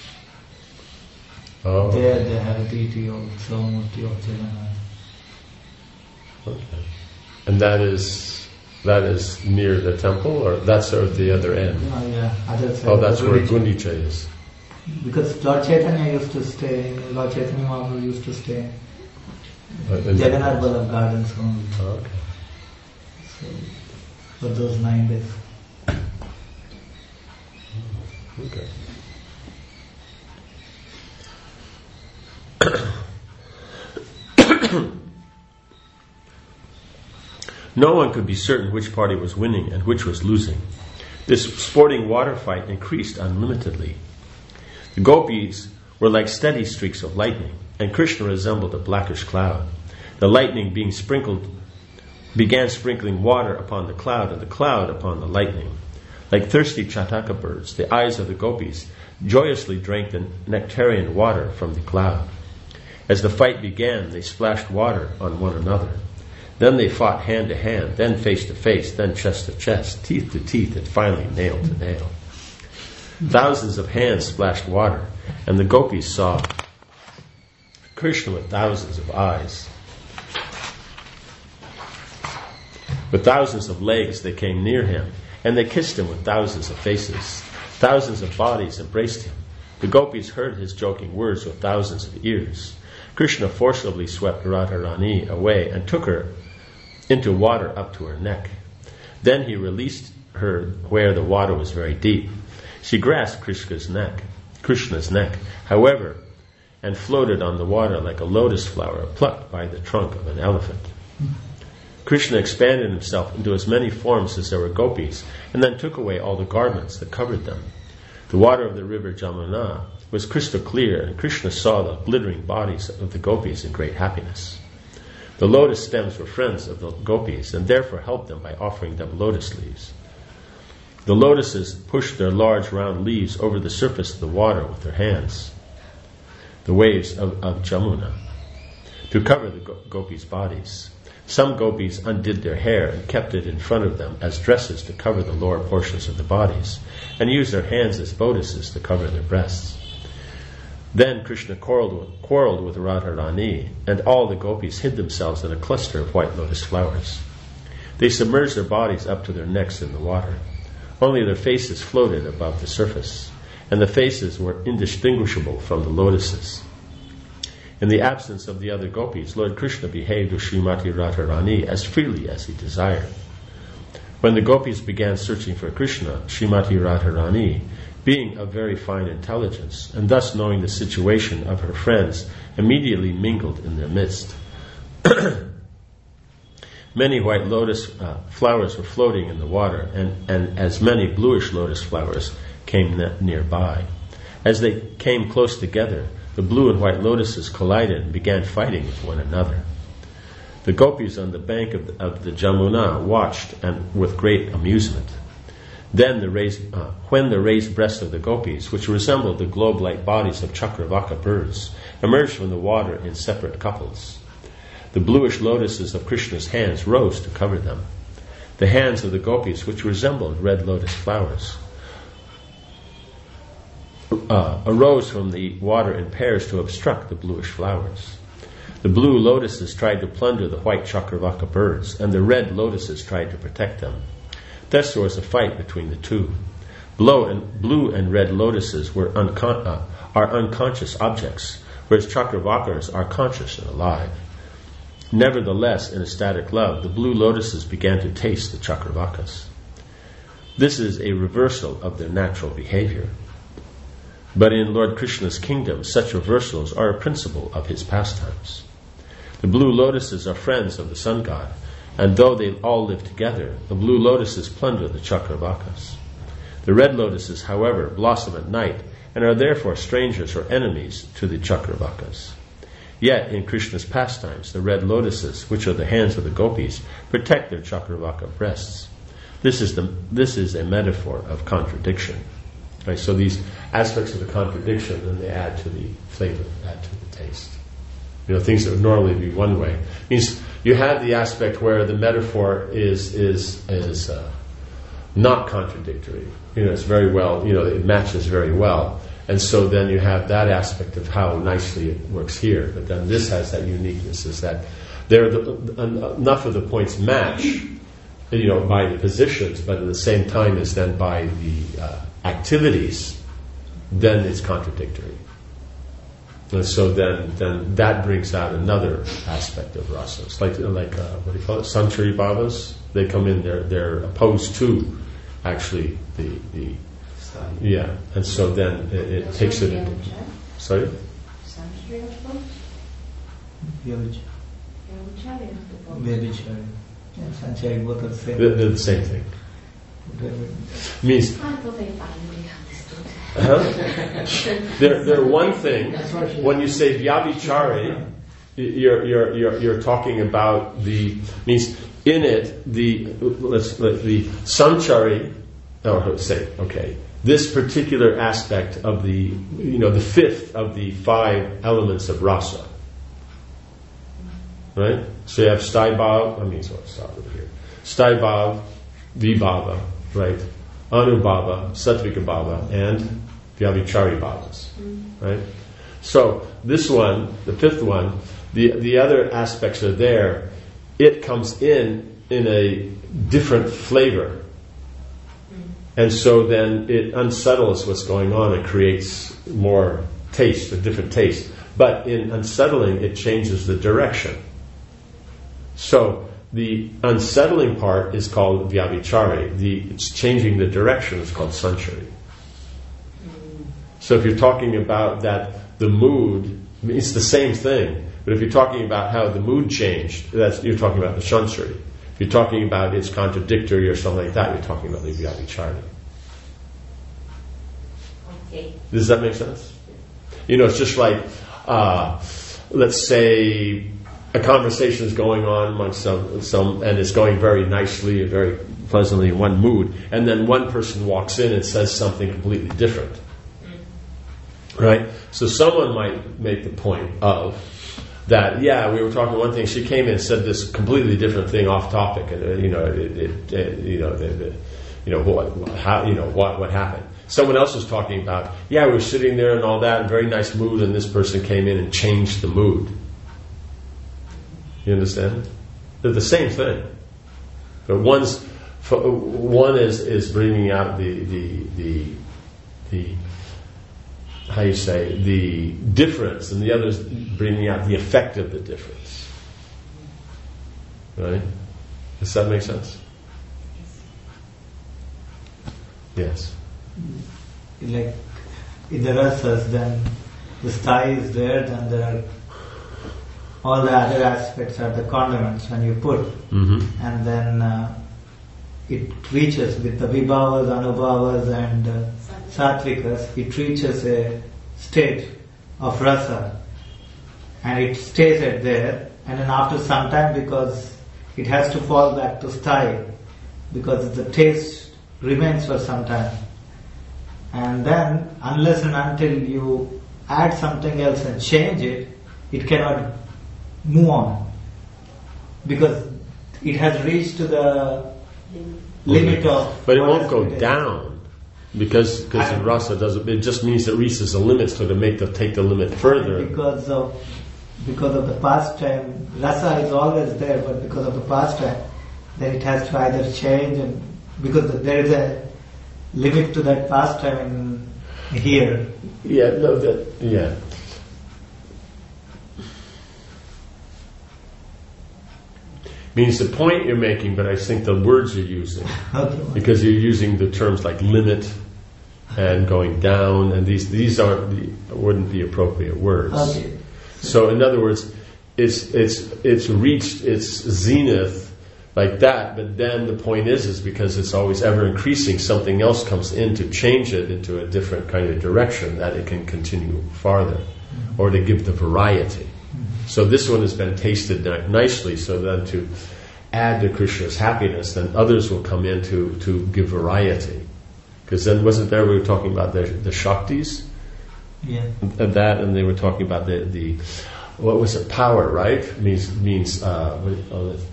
Oh. There they have a deity of Savamurti of Jagannath. Okay. And that is near the temple, or that's at the other end? Oh, yeah, other side. Oh, that's where Gundicha is. Because Lord Chaitanya used to stay, Lord Chaitanya Mahaprabhu used to stay In Jagannath Vallabh Gardens only. Oh, okay. So, for those 9 days. Okay. No one could be certain which party was winning and which was losing. This sporting water fight increased unlimitedly. The gopis were like steady streaks of lightning, and Krishna resembled a blackish cloud. The lightning began sprinkling water upon the cloud, and the cloud upon the lightning. Like thirsty chataka birds, the eyes of the gopis joyously drank the nectarian water from the cloud. As the fight began, they splashed water on one another. Then they fought hand to hand, then face to face, then chest to chest, teeth to teeth, and finally nail to nail. Thousands of hands splashed water, and the gopis saw Krishna with thousands of eyes. With thousands of legs they came near him, and they kissed him with thousands of faces. Thousands of bodies embraced him. The gopis heard his joking words with thousands of ears. Krishna forcibly swept Radharani away and took her into water up to her neck. Then he released her where the water was very deep. She grasped Krishna's neck. However, and floated on the water like a lotus flower plucked by the trunk of an elephant. Krishna expanded himself into as many forms as there were gopis, and then took away all the garments that covered them. The water of the river Jamuna was crystal clear, and Krishna saw the glittering bodies of the gopis in great happiness. The lotus stems were friends of the gopis, and therefore helped them by offering them lotus leaves. The lotuses pushed their large round leaves over the surface of the water with their hands, the waves of Jamuna, to cover the gopis' bodies. Some gopis undid their hair and kept it in front of them as dresses to cover the lower portions of the bodies, and used their hands as bodices to cover their breasts. Then Krishna quarreled with Radharani, and all the gopis hid themselves in a cluster of white lotus flowers. They submerged their bodies up to their necks in the water. Only their faces floated above the surface, and the faces were indistinguishable from the lotuses. In the absence of the other gopis, Lord Krishna behaved with Srimati Radharani as freely as he desired. When the gopis began searching for Krishna, Srimati Radharani, being of very fine intelligence, and thus knowing the situation of her friends, immediately mingled in their midst. Many white lotus flowers were floating in the water, and as many bluish lotus flowers came nearby. As they came close together, the blue and white lotuses collided and began fighting with one another. The gopis on the bank of the Jamuna watched and with great amusement. Then when the raised breasts of the gopis, which resembled the globe-like bodies of Chakravaka birds, emerged from the water in separate couples, the bluish lotuses of Krishna's hands rose to cover them. The hands of the gopis, which resembled red lotus flowers, arose from the water in pairs to obstruct the bluish flowers. The blue lotuses tried to plunder the white Chakravaka birds, and the red lotuses tried to protect them. Thus there was a fight between the two. Blue and red lotuses are unconscious objects, whereas Chakravakas are conscious and alive. Nevertheless, in ecstatic love, the blue lotuses began to taste the Chakravakas. This is a reversal of their natural behavior. But in Lord Krishna's kingdom, such reversals are a principle of his pastimes. The blue lotuses are friends of the sun god, and though they all live together, the blue lotuses plunder the Chakravakas. The red lotuses, however, blossom at night, and are therefore strangers or enemies to the Chakravakas. Yet, in Krishna's pastimes, the red lotuses, which are the hands of the gopis, protect their Chakravaka breasts. This is a metaphor of contradiction. Right, so these aspects of the contradiction, then they add to the flavor, add to the taste. Things that would normally be one way. It means you have the aspect where the metaphor is not contradictory. It's very well, it matches very well. And so then you have that aspect of how nicely it works here. But then this has that uniqueness, is that enough of the points match, by the positions, but at the same time as then by the activities, then it's contradictory. And so then that brings out another aspect of rasa. It's like what do you call it? Sanchari bhavas. They come in, they're opposed to actually the yeah. And so then it takes it into. Sorry? Sanchari Vyabhichari. Yeah, Sanchari, both are the same. They're the same thing. Means they're one thing. When you say vyabhichari, you're talking about means in it the sanchari. This particular aspect of the fifth of the 5 elements of rasa. Right? So you have Staibhav, so let's start over here. Staibhav, Vibhava, right? Anubhava, Sattvika Bhava, and Vyabhichari Bhavas. Right? So this one, the 5th one, the other aspects are there. It comes in a different flavor. And so then it unsettles what's going on. It creates more taste, a different taste. But in unsettling, it changes the direction. So the unsettling part is called vyabhichari. It's changing the direction is called sanchari. So if you're talking about that, the mood It's the same thing. But if you're talking about how the mood changed, you're talking about the Shansari. If you're talking about it's contradictory or something like that, you're talking about the Vyabhicharya. Okay. Does that make sense? It's just like, let's say a conversation is going on amongst some, and it's going very nicely and very pleasantly in one mood, and then one person walks in and says something completely different. Right? So someone might make the point of that, we were talking one thing, she came in and said this completely different thing off topic, and what happened. Someone else was talking about, we were sitting there and all that, in very nice mood, and this person came in and changed the mood. You understand? They're the same thing. But one is bringing out the how you say, the difference, and the other is bringing out the effect of the difference. Right? Does that make sense? Yes. Like in the rasas, then the sthai is there, then there are all the other aspects are the condiments when you put, and then it reaches with the vibhavas, anubhavas and sattvikas, it reaches a state of rasa, and it stays at there, and then after some time, because it has to fall back to sthai, because the taste remains for some time, and then unless and until you add something else and change it, it cannot move on, because it has reached to the limit of. But it won't go down, because the rasa doesn't. It just means it reaches a limit, so to take the limit further. Because of the pastime, rasa is always there, but because of the pastime, then it has to either change, and because there is a limit to that pastime in here. Means the point you're making, but I think the words you're using, because you're using the terms like limit and going down, and these wouldn't be appropriate words. Okay. So in other words, it's reached its zenith like that, but then the point is because it's always ever increasing, something else comes in to change it into a different kind of direction that it can continue farther, or to give the variety. So this one has been tasted nicely, so then to add to Krishna's happiness, then others will come in to give variety. Because then we were talking about the Shaktis? Yeah. And they were talking about the what was it, power, right? Means what do you call it?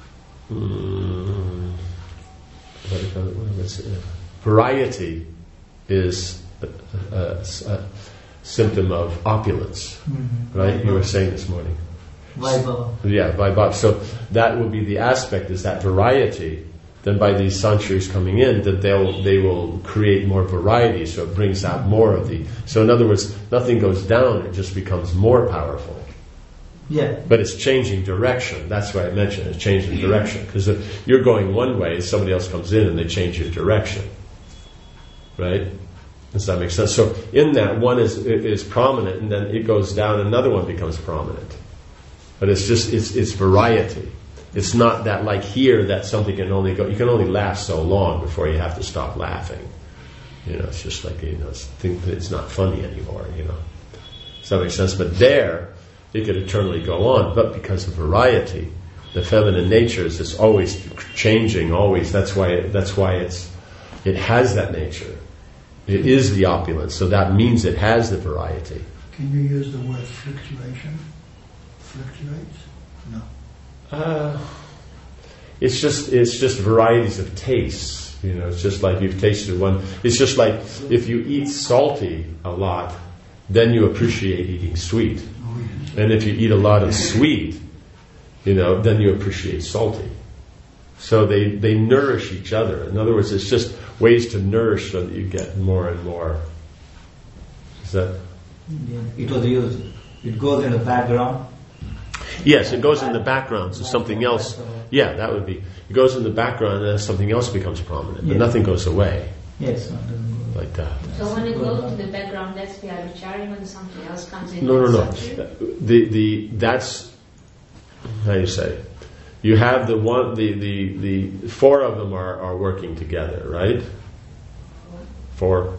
Variety is a symptom of opulence, right? You were saying this morning. Vaibhava. Yeah, Vaibhava. So that will be the aspect, is that variety. Then by these sanctuaries coming in, that they will create more variety, so it brings out more of the. So in other words, nothing goes down; it just becomes more powerful. Yeah. But it's changing direction. That's why I mentioned it's changing direction. Because if you're going one way, somebody else comes in and they change your direction, right? Does that make sense? So in that, one is prominent, and then it goes down, another one becomes prominent. But it's variety. It's not that like here that something can only go. You can only laugh so long before you have to stop laughing. It's just like it's not funny anymore. Does that make sense? But there, it could eternally go on. But because of variety, the feminine nature is always changing. Always. That's why it has that nature. It is the opulence, so that means it has the variety. Can you use the word fluctuation? Fluctuates? No. It's just varieties of tastes. It's just like you've tasted one. It's just like if you eat salty a lot, then you appreciate eating sweet. And if you eat a lot of sweet, then you appreciate salty. So they nourish each other. In other words, it's just ways to nourish so that you get more and more. Is that? Yeah. It was used. It goes in the background. Yes, it goes in the background, so something else. Yeah, that would be. It goes in the background, and then something else becomes prominent, but nothing goes away. Yes. like that. So when it goes to the background, that's the Vyabhichari. When something else comes in, No. Sanchari? That's how you say. You have the one. The four of them are working together, right? Four.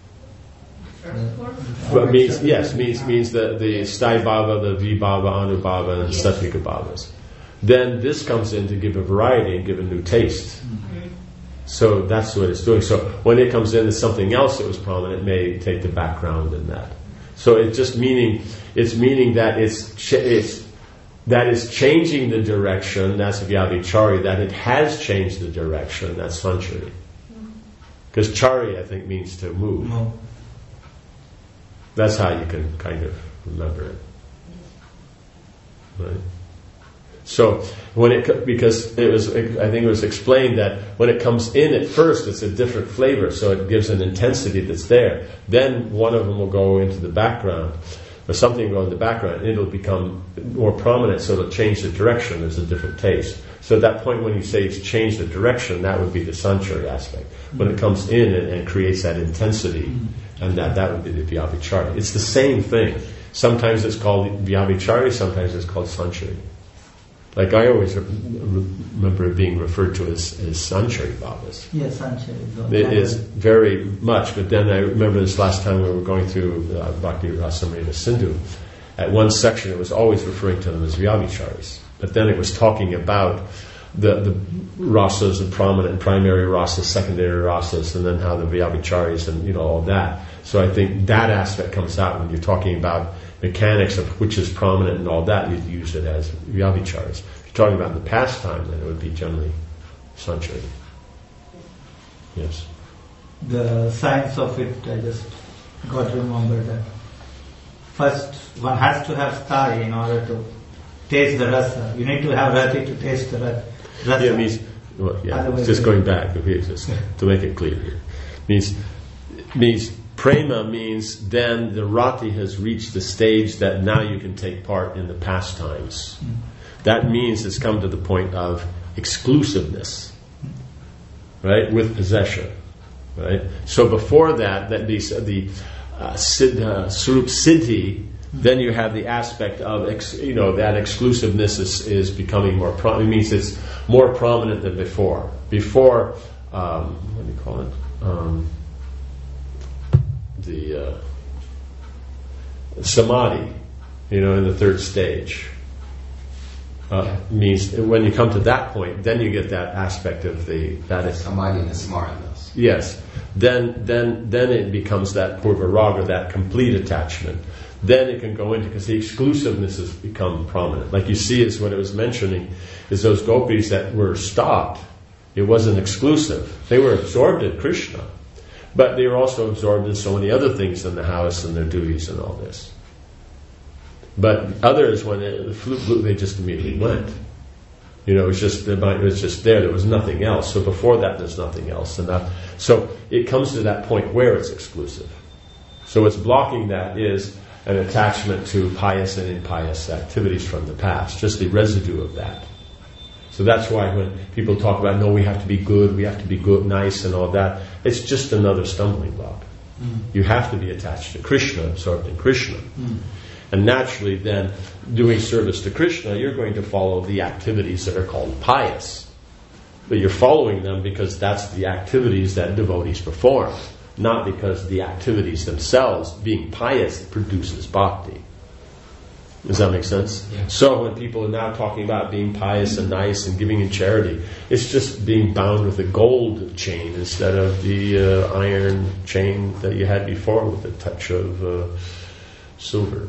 But means the Sthai Bhava, the Vibhava, Anubhava, and Sattvika Bhavas. Then this comes in to give a variety and give a new taste. Mm-hmm. So that's what it's doing. So when it comes in as something else that was prominent, it may take the background in that. So it's just meaning that that is changing the direction. That's Vyabhichari. That it has changed the direction. That's Sanchari. Because chari, I think, means to move. No. That's how you can kind of remember it, right? So because it was, I think it was explained that when it comes in at first, it's a different flavor, so it gives an intensity that's there. Then one of them will go into the background, or something will go in the background, and it'll become more prominent, so it'll change the direction. There's a different taste. So at that point, when you say it's changed the direction, that would be the Sanchari aspect. When it comes in and creates that intensity, and that would be the Vyabhichari. It's the same thing. Sometimes it's called Vyabhichari, sometimes it's called Sanchari. Like I always remember it being referred to as Sanchari Bhavas. Yes, Sanchari. It is very much, but then I remember this last time we were going through Bhakti Rasamrita Sindhu. At one section it was always referring to them as Vyabhicharis. But then it was talking about the rasas and prominent and primary rasas, secondary rasas, and then how the Vyabhicharis and all that. So I think that aspect comes out when you're talking about mechanics of which is prominent and all that. You'd use it as Vyabhicharis. If you're talking about the pastime, then it would be generally Sanchari. Yes. The science of it, I just got to remember that. First, one has to have sthai in order to taste the rasa. You need to have rati to taste the rasa. Yeah, it means, just going back, just to make it clear here. Means prema means then the rati has reached the stage that now you can take part in the pastimes. That means it's come to the point of exclusiveness, right, with possession, right? So before that the Swarup Siddhi, then you have the aspect of that exclusiveness is becoming more prominent. It means it's more prominent than before. Before, what do you call it? The samadhi, in the third stage, means when you come to that point, then you get that aspect of that is samadhi and smartness. Yes. Then it becomes that purva raga, that complete attachment. Then it can go into, because the exclusiveness has become prominent. Like you see, is what it was mentioning, is those gopis that were stopped. It wasn't exclusive. They were absorbed in Krishna, but they were also absorbed in so many other things in the house and their duties and all this. But others, when the flute blew, they just immediately went. It was just there. There was nothing else. So before that, there's nothing else. So it comes to that point where it's exclusive. So what's blocking that is an attachment to pious and impious activities from the past, just the residue of that. So that's why when people talk about, no, we have to be good, nice and all that, it's just another stumbling block. You have to be attached to Krishna, absorbed in Krishna. And naturally then, doing service to Krishna, you're going to follow the activities that are called pious. But you're following them because that's the activities that devotees perform, not because the activities themselves, being pious, produces bhakti. Does that make sense? Yeah. So when people are now talking about being pious and nice and giving in charity, it's just being bound with a gold chain instead of the iron chain that you had before with a touch of silver.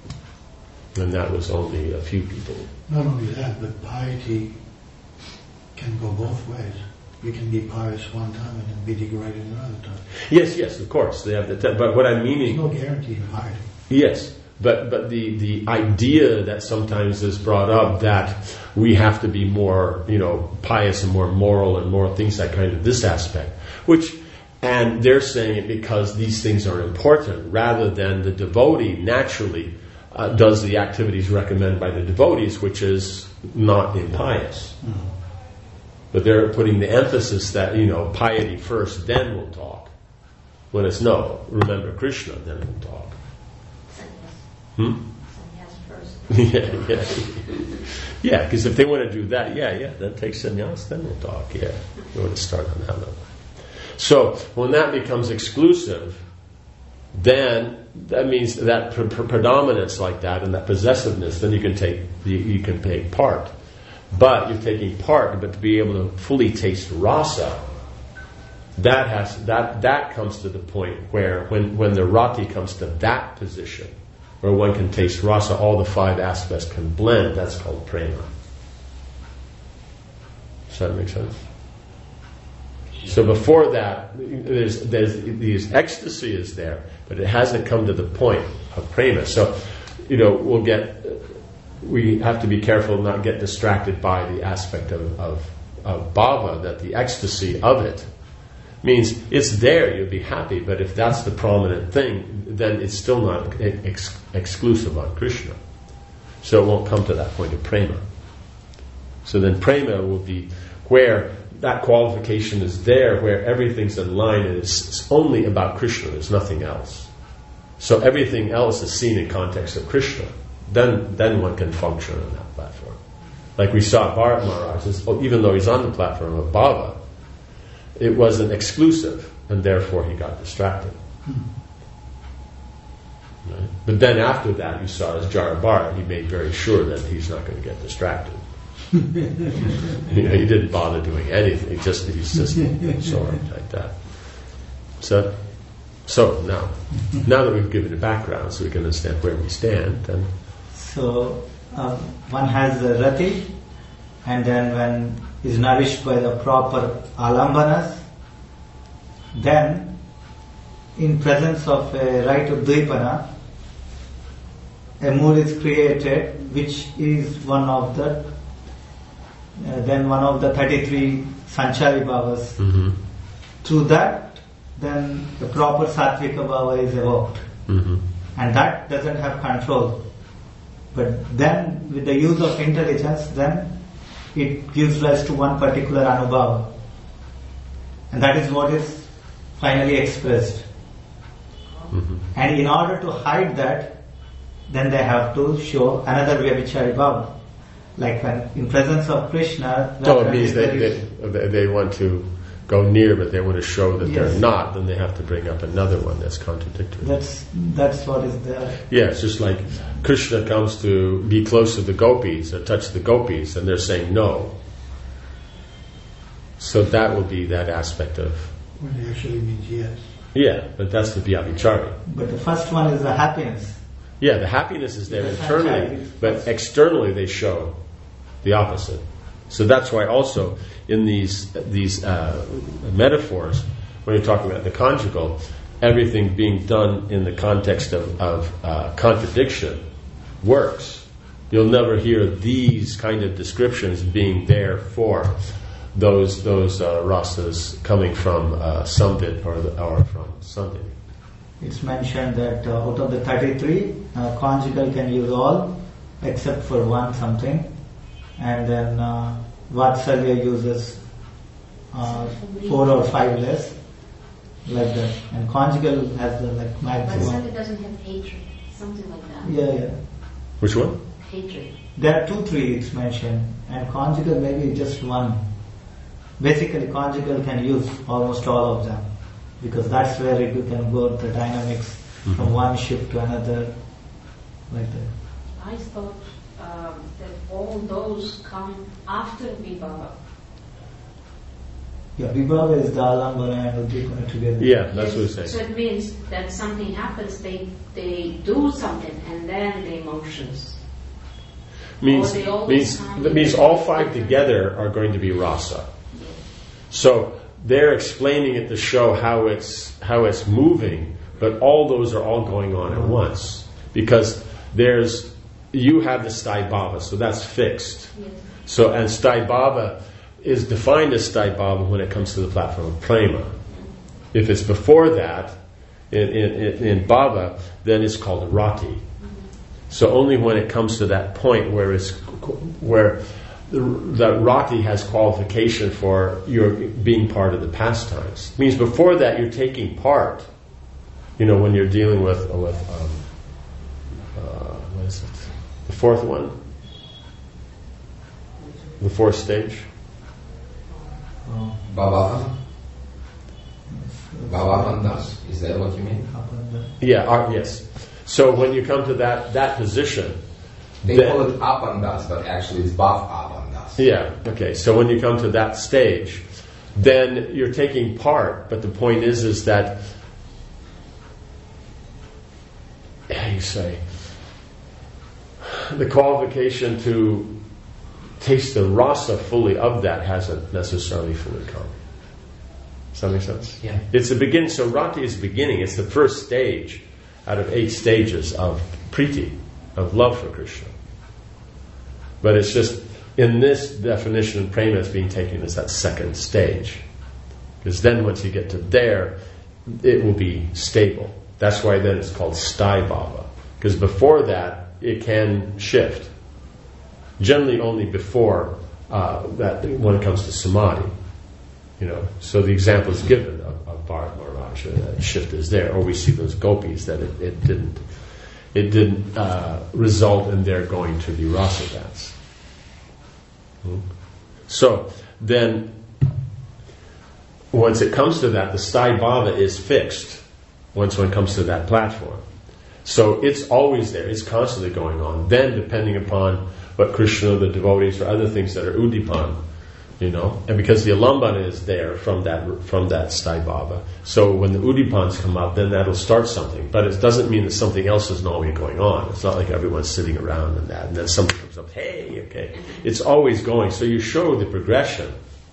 And that was only a few people. Not only that, but piety can go both ways. You can be pious one time and then be degraded another time. Yes, of course. They have but what I'm meaning... There's no guarantee in piety. Yes, but the idea that sometimes is brought up that we have to be more, pious and more moral and more things, that kind of this aspect, and they're saying it because these things are important, rather than the devotee naturally does the activities recommended by the devotees, which is not impious. But they're putting the emphasis that, piety first, then we'll talk. When it's no, remember Krishna, then we'll talk. Sannyas first. Yeah, because if they want to do that, then take sannyas, then we'll talk. Yeah, we want to start on that level. So when that becomes exclusive, then that means that predominance like that and that possessiveness, then you can take part. But you're taking part, but to be able to fully taste rasa, that comes to the point where when the rati comes to that position, where one can taste rasa, all the 5 aspects can blend, that's called prema. Does that make sense? So before that, there's ecstasy is there, but it hasn't come to the point of prema. So, we have to be careful not get distracted by the aspect of bhava, that the ecstasy of it means it's there, you'll be happy, but if that's the prominent thing, then it's still not exclusive on Krishna. So it won't come to that point of prema. So then prema will be where that qualification is there, where everything's in line and it's only about Krishna, there's nothing else. So everything else is seen in context of Krishna. Then one can function on that platform. Like we saw Bharat Maharaj, even though he's on the platform of bhava, it wasn't exclusive, and therefore he got distracted. Right? But then after that, you saw as Jarabhara, he made very sure that he's not going to get distracted. He didn't bother doing anything. He's just sort of like that. So now that we've given a background, so we can understand where we stand, then. So one has the rati, and then when is nourished by the proper alambanas, then in presence of a right of dvipana, a mood is created, which is one of the 33 sanchari bhavas. Mm-hmm. Through that, then the proper sattvika bhava is evoked. Mm-hmm. And that doesn't have control. But then, with the use of intelligence, then it gives rise to one particular anubhava. And that is what is finally expressed. Mm-hmm. And in order to hide that, then they have to show another vyabhichari bhava. Like when in presence of Krishna... No, it means they want to go near, but they want to show that they're not, then they have to bring up another one that's contradictory. That's what is there. Yeah, it's just like Krishna comes to be close to the gopis or touch the gopis, and they're saying no. So that will be that aspect of... When it actually means yes. Yeah, but that's the vyabhichari. But the first one is the happiness. Yeah, the happiness is there internally, but externally they show the opposite. So that's why also in these metaphors, when you're talking about the conjugal, everything being done in the context of contradiction works. You'll never hear these kind of descriptions being there for those rasas coming from Samvit or from Sandhi. It's mentioned that out of the 33, conjugal can use all except for one something, and then Vatsalya uses 4 or 5 less, like that. And conjugal has the maximum. Vatsalya doesn't have hatred, something like that. Yeah. Which one? Hatred. There are 2, 3 it's mentioned, and conjugal maybe just one. Basically, conjugal can use almost all of them, because that's where you can go the dynamics from one ship to another, like that. I thought that all those come after Vibhava. Yeah, Vibhava is the Alambana and Uddipana together. Yeah, that's what it's saying. So it means that something happens, they do something, and then the emotions. That means all 5 together are going to be rasa. Yes. So they're explaining it to show how it's moving, but all those are all going on at once, because you have the Staibhava, so that's fixed. Yes. So, and Staibhava is defined as Staibhava when it comes to the platform of prema. If it's before that, in bhava, then it's called rati. So only when it comes to that point where the rati has qualification for your being part of the pastimes. It means before that you're taking part, when you're dealing with what is it? The fourth one? The fourth stage? Bhavavan? Bhavavan das? Is that what you mean? Yeah, yes. So when you come to that position, they call it apandas, but actually it's bhav apandas. Yeah, okay. So when you come to that stage, then you're taking part, but the point is that, how do you say, the qualification to taste the rasa fully of that hasn't necessarily fully come. Does that make sense? Yeah. It's the beginning. So rati is beginning. It's the first stage out of 8 stages of priti, of love for Krishna. But it's just, in this definition, prema is being taken as that second stage. Because then once you get to there, it will be stable. That's why then it's called sthai bhava. Because before that, it can shift. Generally only before that, when it comes to samadhi. So the example is given of Bharat Maharaj, that shift is there. Or we see those gopis that it didn't result in their going to the rasa dance. So then, once it comes to that, the sthai bhava is fixed. Once one comes to that platform, so it's always there. It's constantly going on. Then, depending upon what Krishna, the devotees, or other things that are udipan, and because the alambana is there from that sthai bhava, so when the udipans come up, then that'll start something. But it doesn't mean that something else is always going on. It's not like everyone's sitting around and that, and then something comes up. Hey, okay, it's always going. So you show the progression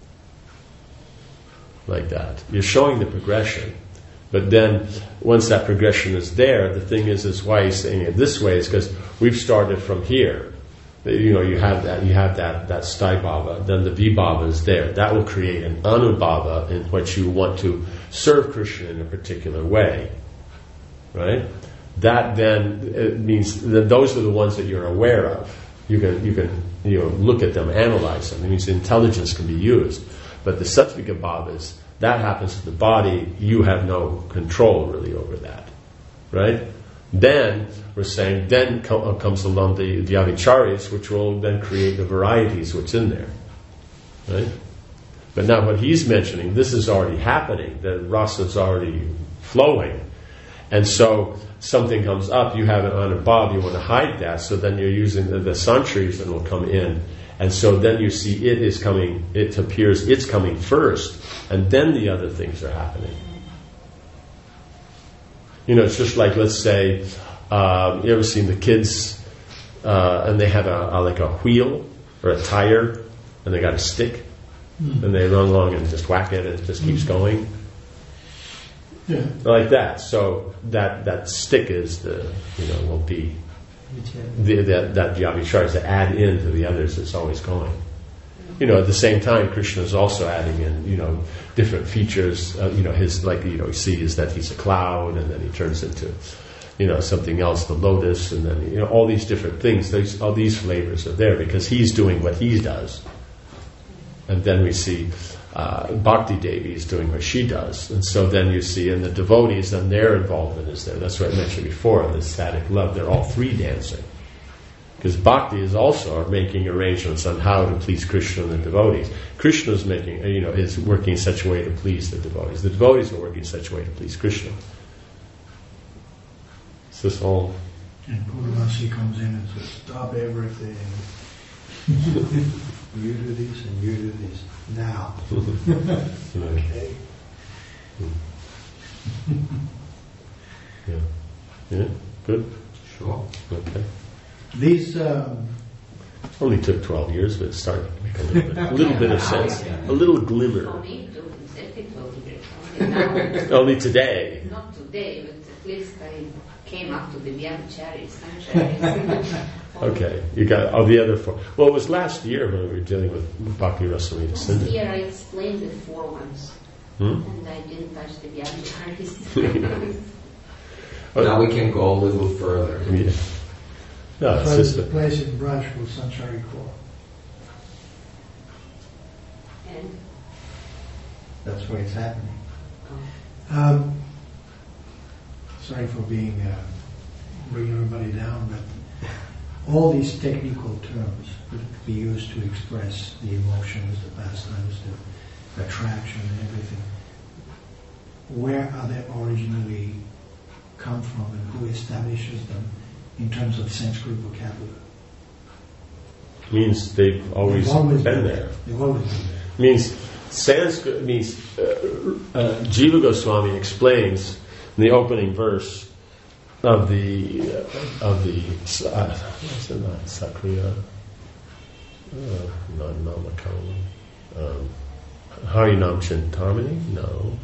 like that. You're showing the progression. But then, once that progression is there, the thing is why he's saying it this way is because we've started from here. You have that sthai bhava, then the vibhava is there. That will create an anubhava in which you want to serve Krishna in a particular way, right? That then it means that those are the ones that you're aware of. You can look at them, analyze them. It means intelligence can be used. But the sattvika bhavas, that happens to the body. You have no control really over that, right? Then we're saying, comes along the avicharis, which will then create the varieties which in there, right? But now what he's mentioning, this is already happening. The rasa is already flowing, and so something comes up. You have it on a bob. You want to hide that, so then you're using the sancharis that will come in, and so then you see it is coming. It appears it's coming first, and then the other things are happening. It's just like, let's say, you ever seen the kids, and they have a wheel or a tire, and they got a stick, and they run along and just whack it, and it just keeps going. Yeah. Like that. So that stick is will be that Yavicharis that add into the others that's always going. At the same time, Krishna is also adding in, different features. His, you see is that he's a cloud, and then he turns into, something else, the lotus, and then, all these different things. All these flavors are there because he's doing what he does. And then we see Bhakti Devi is doing what she does. And so then you see in the devotees, then their involvement is there. That's what I mentioned before, the ecstatic love. They're all three dancing. Because Bhakti is also making arrangements on how to please Krishna and the devotees. Krishna is making, is working in such a way to please the devotees. The devotees are working in such a way to please Krishna. It's this whole... And Purnamasi comes in and says, stop everything. You do this and you do this. Now. Okay. Yeah? Good? Sure. Okay. These Only took 12 years, but it started to make a little bit of sense. A little glimmer. For me, it took exactly 12 years. Only today. Not today, but at least I came up to the Vyavicharis. Okay, you got the other 4. Well, it was last year when we were dealing with Bhakti Rasamrita Last Sindhu. year I explained the 4 ones, and I didn't touch the Vyavicharis. Now we can go a little further. Yeah. No, it's so just the place in Braj was Sanchari Core. And That's where it's happening. sorry for bringing everybody down, but all these technical terms that we use to express the emotions, the pastimes, the attraction and everything, where are they originally come from and who establishes them in terms of Sanskrit vocabulary? Means they've always been there. They've always been there. Means Sanskrit means Jiva Goswami explains in the opening verse of the what's it not Sakriya not Namakam Harinam Chintamani? No.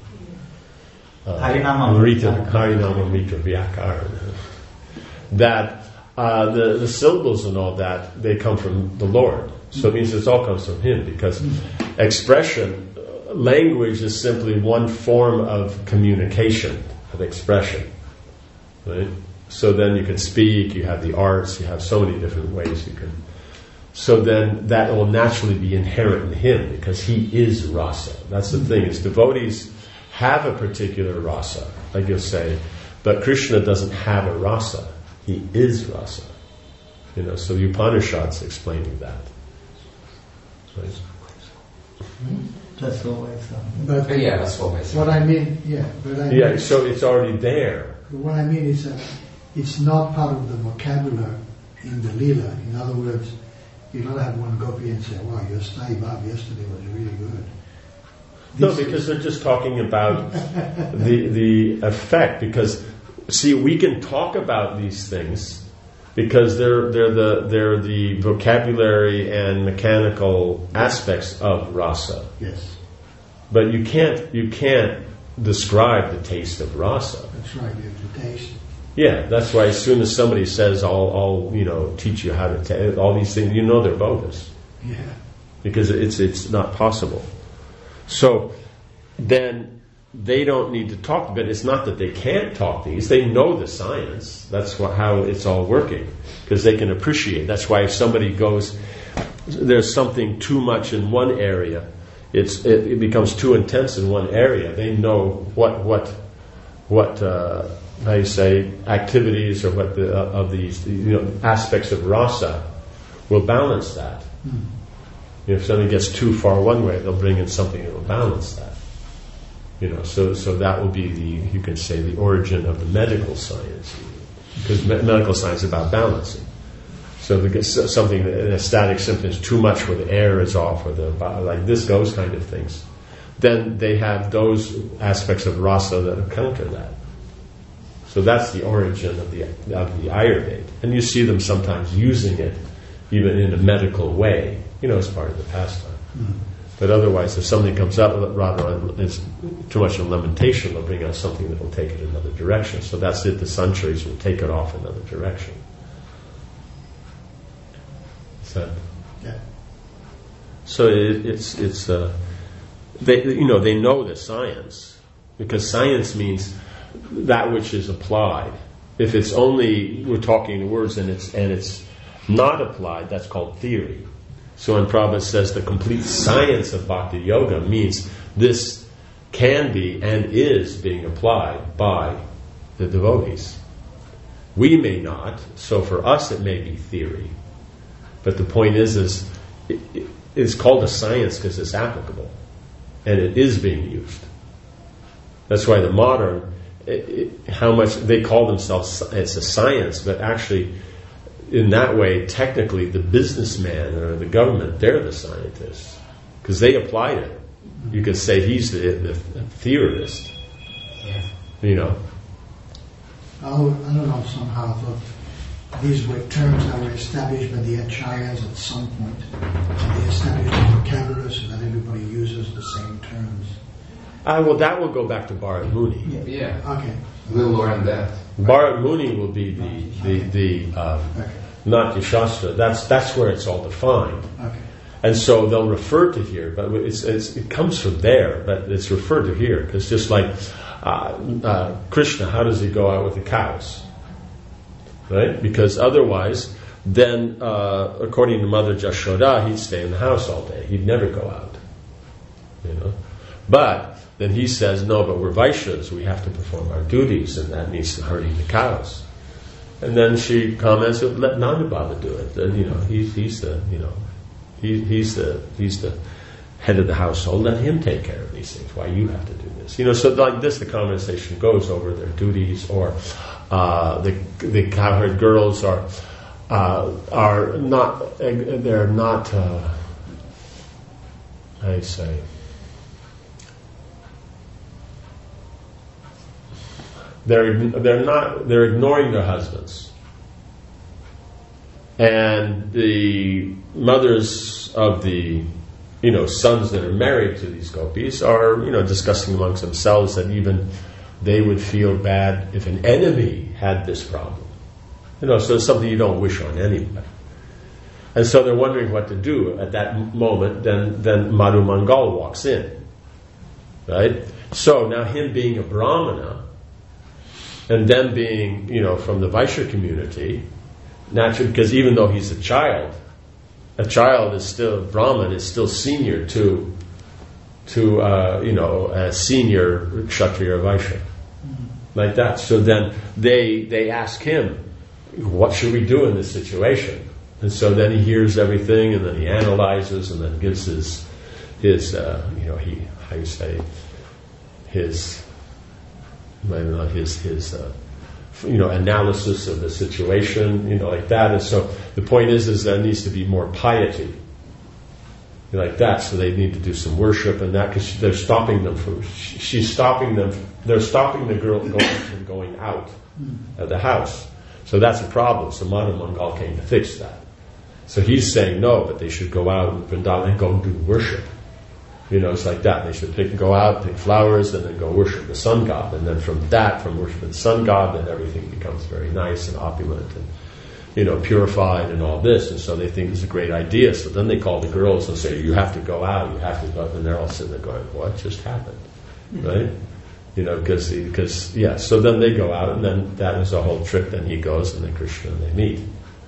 Harinama Mitra Vyakarana. That the syllables and all that, they come from the Lord. So it means it all comes from Him, because expression, language is simply one form of communication, of expression. Right? So then you can speak, you have the arts, you have so many different ways you can. So then that will naturally be inherent in Him, because He is rasa. That's the thing, is devotees have a particular rasa, like you'll say, but Krishna doesn't have a rasa. He is rasa. So the Upanishads explaining that. Right? That's always But that's what I said. what I mean, so it's already there. what I mean is that it's not part of the vocabulary in the lila. In other words, you don't have one gopi and say, "Wow, your Sai Bab yesterday was really good." No, because they're just talking about the effect. Because see, we can talk about these things because they're the vocabulary and mechanical aspects of rasa. Yes, but you can't describe the taste of rasa. that's right. You have to taste. Yeah, that's why as soon as somebody says, "I'll teach you how to taste," all these things, they're bogus. Yeah. Because it's not possible. So then they don't need to talk, but it's not that they can't talk these. They know the science. That's how it's all working, because they can appreciate. That's why if somebody goes, there's something too much in one area, it becomes too intense in one area. They know what how you say, activities or what of these aspects of rasa will balance that. If something gets too far one way, they'll bring in something that will balance that. So that will be you can say, the origin of the medical science, because medical science is about balancing. So if it gets something, an ecstatic symptom is too much, where the air is off, or like this, those kind of things, then they have those aspects of rasa that counter that. So that's the origin of the Ayurveda, and you see them sometimes using it even in a medical way, as part of the pastime. But otherwise, if something comes up, rather is too much of lamentation, they'll bring out something that will take it in another direction. So that's it. The sancharis will take it off in another direction. So it's they know the science, because science means that which is applied. If it's only we're talking the words and it's not applied, that's called theory. So when Prabhupada says the complete science of Bhakti Yoga means this can be and is being applied by the devotees. We may not, so for us it may be theory. But the point is it's called a science because it's applicable. And it is being used. That's why the modern, how much they call themselves, it's a science, but actually in that way, technically, the businessman or the government, they're the scientists. Because they applied it. You could say he's the theorist. Yeah. I don't know, somehow I thought these were terms that were established by the acharyas at some point. They established a vocabulary so that everybody uses the same terms. Well, that will go back to Bharat Muni. Yeah. Okay. We'll learn that. Bharat Muni will be the Natya Shastra. That's where it's all defined. Okay. And so they'll refer to here, but it comes from there, but it's referred to here. Because just like Krishna, how does he go out with the cows? Right? Because otherwise, then, according to Mother Jashoda, he'd stay in the house all day. He'd never go out. But then he says, no, but we're Vaishyas, we have to perform our duties, and that means herding the cows. And then she comments, let Nandababa do it. He's the head of the household. Let him take care of these things. Why you have to do this? So like this, the conversation goes over their duties, or the cowherd girls are not. They're not. How do you say? They're ignoring their husbands, and the mothers of the sons that are married to these gopis are discussing amongst themselves that even they would feel bad if an enemy had this problem. So it's something you don't wish on anybody. And so they're wondering what to do at that moment. Then Madhu Mangal walks in, right? So now him being a Brahmana, and them being, from the Vaishya community, naturally, because even though he's a child is still, Brahman is still senior to a senior Kshatriya or Vaishya. Like that. So then they ask him, what should we do in this situation? And so then he hears everything, and then he analyzes, and then gives his analysis of the situation, like that. And so the point is there needs to be more piety, like that. So they need to do some worship and that, because they're stopping them from. She's stopping them. They're stopping the girl from going out of the house. So that's a problem. So Madhu Mangal came to fix that. So he's saying no, but they should go out in Vrindavan and go do worship. It's like that. They should go out, pick flowers, and then go worship the sun god. And then from worshiping the sun god, then everything becomes very nice and opulent and, purified and all this. And so they think it's a great idea. So then they call the girls and say, you have to go out, you have to go out. And they're all sitting there going, what just happened? Right? Because so then they go out, and then that is a whole trick. Then he goes, and then Krishna and they meet.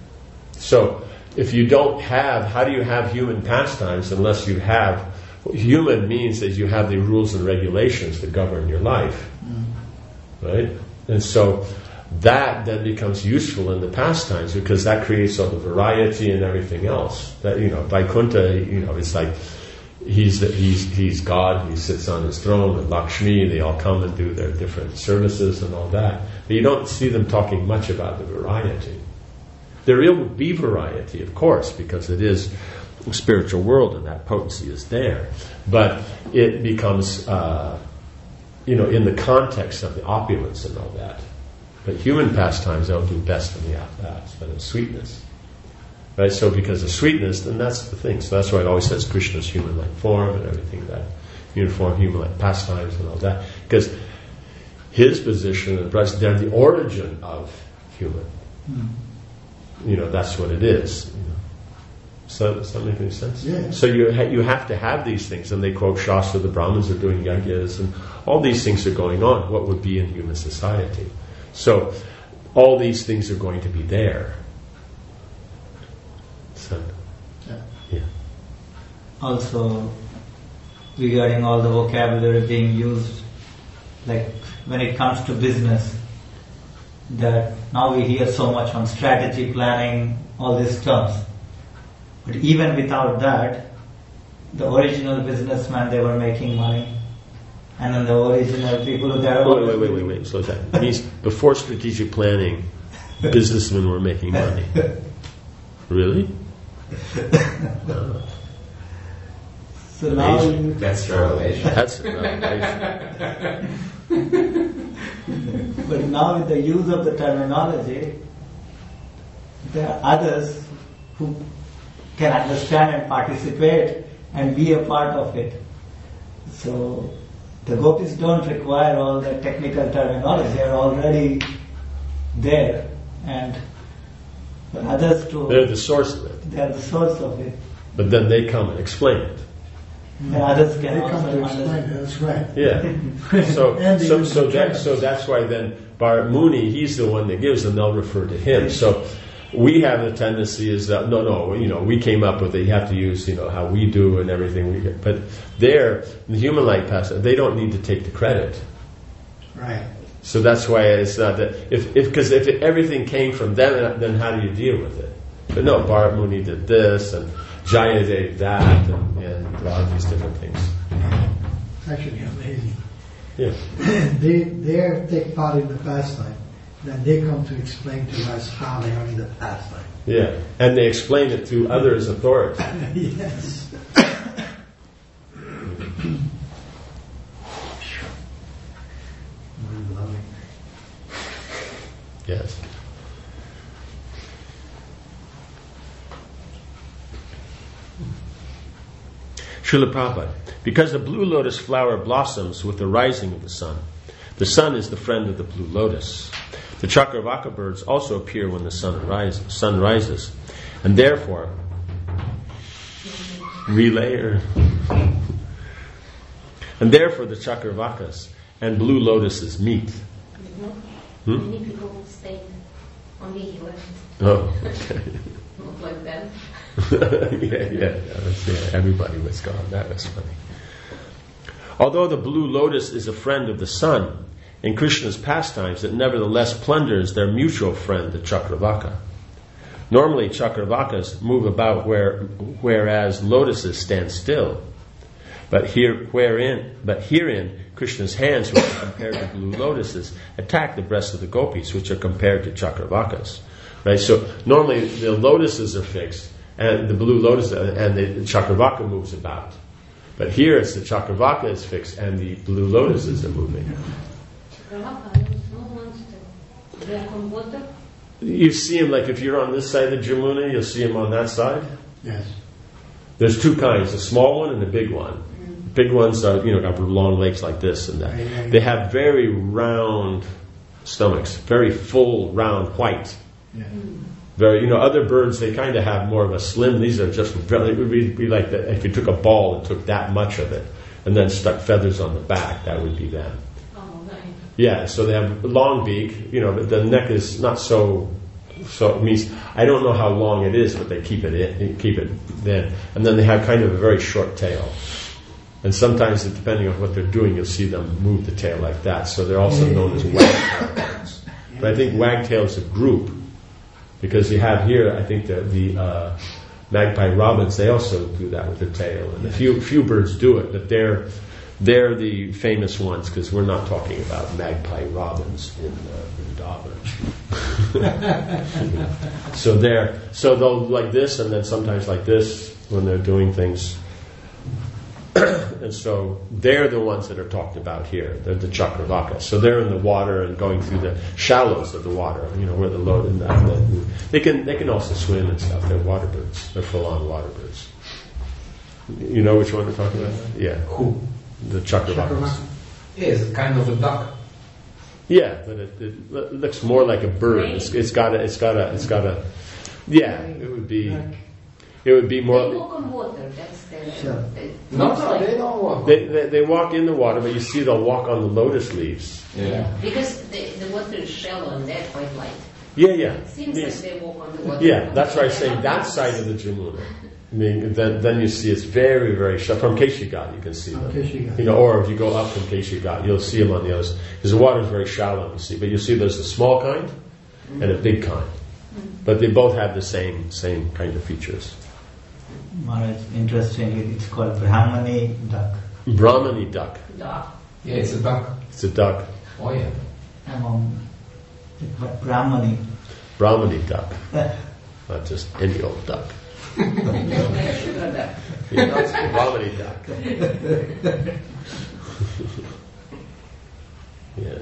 So if you don't have, how do you have human pastimes unless you have, human means that you have the rules and regulations that govern your life, right? And so that then becomes useful in the pastimes, because that creates all the variety and everything else. That Vaikuntha, it's like he's God. He sits on his throne with Lakshmi. They all come and do their different services and all that. But you don't see them talking much about the variety. There will be variety, of course, because it is a spiritual world and that potency is there. But it becomes, in the context of the opulence and all that. But human pastimes don't do best in the aspect of sweetness. Right? So because of sweetness, then that's the thing. So that's why it always says Krishna's human-like form and everything, that uniform human-like pastimes and all that. Because his position and they're the origin of human. That's what it is. So does that make any sense? Yeah. So you have to have these things, and they quote Shastra. The Brahmins are doing yagyas, and all these things are going on. What would be in human society? So all these things are going to be there. So, yeah. Also, regarding all the vocabulary being used, like when it comes to business, that now we hear so much on strategy, planning, all these terms. But even without that, the original businessmen, they were making money. And then the original people who were... Wait. Slow down. It means before strategic planning, businessmen were making money. Really? So now... That's revelation. That's revelation. But now with the use of the terminology, there are others who can understand and participate and be a part of it. So the gopis don't require all the technical terminology, they are already there, and for others to... They're the source of it. They are the source of it. But then they come and explain it. And others can They also come to explain understand. it, that's right. Yeah. So that's why then Bharat Muni, he's the one that gives, and they'll refer to him. So We have a tendency is that we came up with it. You have to use how we do and everything. But there, the human light pastor, they don't need to take the credit. Right. So that's why it's not that because if everything came from them, then how do you deal with it? But no, Bharat Muni did this and Jayadev that and a lot of these different things. Actually amazing. Yeah. They take part in the pastime. Then they come to explain to us how they are in the pastime. Yeah, and they explain it to others' authority. Yes. Mind-blowing. Yes. Srila Prabhupada, because the blue lotus flower blossoms with the rising of the sun is the friend of the blue lotus. The Chakravaka birds also appear when the sun rises, and therefore the Chakravakas and blue lotuses meet. Many people stayed on the left. Oh, okay. Not like that. Yeah. Everybody was gone. That was funny. Although the blue lotus is a friend of the sun, in Krishna's pastimes it nevertheless plunders their mutual friend, the Chakravaka. Normally Chakravakas move about whereas lotuses stand still. But herein Krishna's hands, which are compared to blue lotuses, attack the breasts of the gopis, which are compared to Chakravakas. Right? So normally the lotuses are fixed, and the blue lotus and the Chakravaka moves about. But here it's the Chakravaka is fixed and the blue lotuses are moving. You see him like if you're on this side of Jamuna, you'll see him on that side. Yes. There's two kinds, a small one and a big one. Big ones are, got long legs like this and that. Right. They have very round stomachs, very full, round, white. Yeah. Very, other birds, they kind of have more of a slim. These are just very, it would be like that if you took a ball and took that much of it and then stuck feathers on the back, that would be them. Oh, right. Yeah, so they have a long beak, but the neck is not so it means, I don't know how long it is, but they keep it then. And then they have kind of a very short tail. And sometimes, depending on what they're doing, you'll see them move the tail like that. So they're also known as wagtail birds. But I think wagtail is a group, because you have here, I think the magpie robins, they also do that with their tail. And a few birds do it, but they're the famous ones, because we're not talking about magpie robins in Vrindavan. So they'll like this, and then sometimes like this when they're doing things. And so they're the ones that are talked about here. They're the Chakravaka. So they're in the water and going through the shallows of the water, where the load in that. They can also swim and stuff. They're water birds. They're full-on water birds. You know which one we're talking about? Yeah. Who? The Chakravakas. Yeah, it's kind of a duck. Yeah, but it looks more like a bird. It's got a. Yeah, it would be. It would be more. They walk on water. That's Sure. No, they don't walk. They walk in the water, but you see they'll walk on the lotus leaves. Yeah. Because the water is shallow and they're quite light. Yeah. It seems Yes. like they walk on the water. Yeah, that's why I say that side of the Jamuna. I mean, then you see it's very, very shallow. From Keshigat, you can see them. Keshigat. Or if you go up from Keshigat, you'll see them on the others. Because the water is very shallow, you see. But you see there's a small kind and a big kind. But they both have the same kind of features. Maharaj, interestingly, it's called Brahmani duck. Brahmani duck. Duck. Yeah, it's a duck. It's a duck. Oh yeah. Brahmani. Brahmani duck. Not just any old duck. Sugar duck. Yeah, that's Brahmani duck. Yeah.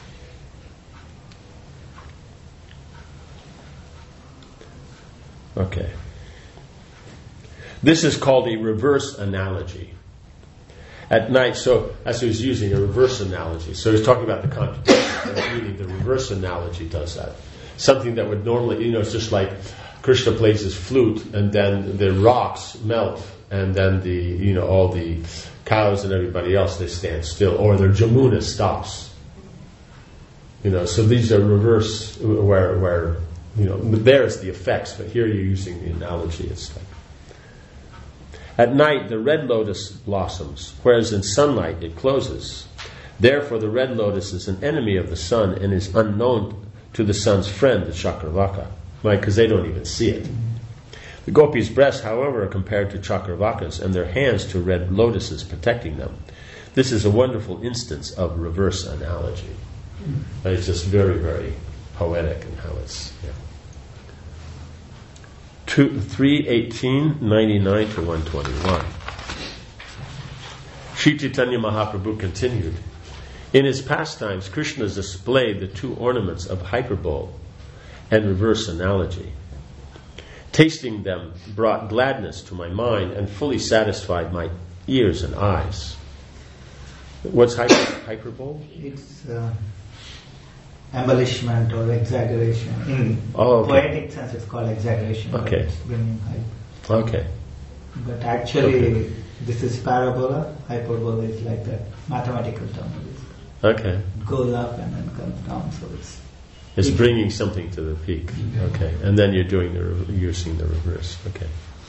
Okay. This is called a reverse analogy. At night, so as he was using a reverse analogy, so he's talking about the contradiction, meaning the reverse analogy does that. Something that would normally, it's just like Krishna plays his flute, and then the rocks melt, and then all the cows and everybody else, they stand still, or their Jamuna stops. So these are reverse, where there's the effects, but here you're using the analogy. It's like, at night the red lotus blossoms, whereas in sunlight it closes. Therefore the red lotus is an enemy of the sun and is unknown to the sun's friend, the Chakravaka, right? Because they don't even see it. The gopis' breasts, however, are compared to Chakravakas and their hands to red lotuses protecting them. This is a wonderful instance of reverse analogy. It's just very, very poetic in how it's... 3:18:99 to 121. Sri Chaitanya Mahaprabhu continued, in his pastimes, Krishna displayed the two ornaments of hyperbole and reverse analogy. Tasting them brought gladness to my mind and fully satisfied my ears and eyes. What's hyperbole? It's embellishment or exaggeration. In poetic sense, it's called exaggeration. Okay. It's bringing hype. Okay. But actually, this is parabola. Hyperbola is like that mathematical term. Okay. It goes up and then comes down, so it's bringing something to the peak. Okay. And then you're using the reverse. Okay.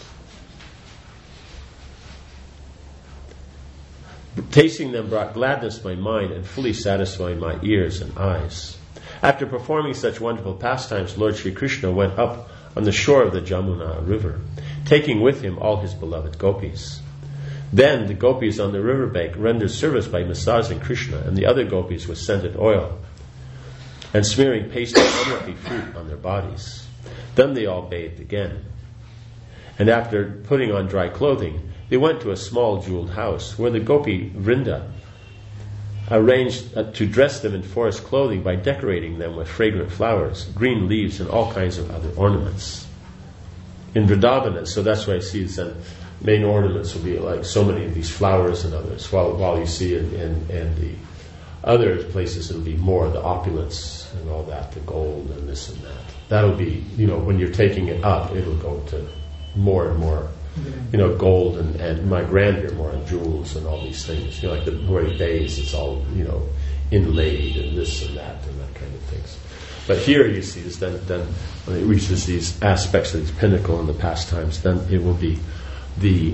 Tasting them brought gladness to my mind and fully satisfied my ears and eyes. After performing such wonderful pastimes, Lord Sri Krishna went up on the shore of the Jamuna river, taking with him all his beloved gopis. Then the gopis on the riverbank rendered service by massaging Krishna and the other gopis with scented oil and smearing paste of amalfi fruit on their bodies. Then they all bathed again. And after putting on dry clothing, they went to a small jeweled house where the gopi Vrinda arranged to dress them in forest clothing by decorating them with fragrant flowers, green leaves, and all kinds of other ornaments. In Vrindavana, so that's why I see the main ornaments will be like so many of these flowers and others, while you see in the other places it'll be more the opulence and all that, the gold and this and that. That'll be, when you're taking it up, it'll go to more and more, gold and my grandeur more on jewels and all these things. Like the where he bathes, it's all, inlaid and this and that kind of things. But here you see is then when it reaches these aspects of these pinnacle in the pastimes, then it will be the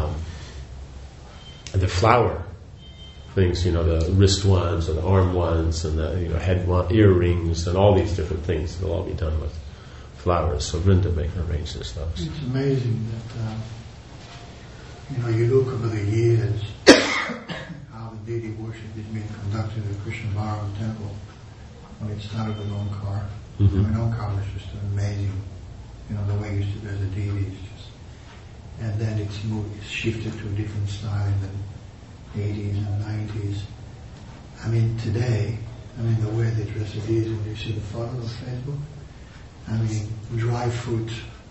flower things, the wrist ones and the arm ones and the head one, earrings and all these different things. They'll all be done with flowers. So Vrinda arranges those. It's amazing that you look over the years how the deity worship is being conducted at Krishna Bharam Temple. When it started with Omkar, Omkar was just amazing. The way he used to dress the deity is just, and then it's shifted to a different style in the 80s and 90s. Today, the way they dress the deity, when you see the photo on Facebook, dry fruit,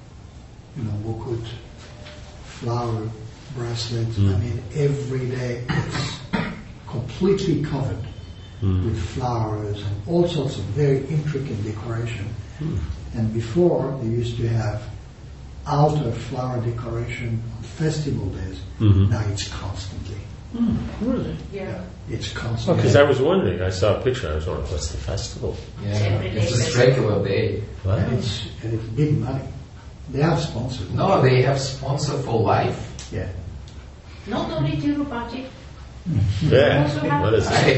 mukut, flower bracelets. Every day it's completely covered with flowers and all sorts of very intricate decoration. And before they used to have outer flower decoration on festival days. Now it's constantly. Really? Yeah. It's constantly. Because I was wondering, I saw a picture, I was wondering, what's the festival? Yeah, it's just regular day. Wow. And it's big money. They have sponsors. No, they have sponsor for life. Yeah. Not only Tirupati. Yeah. What is it?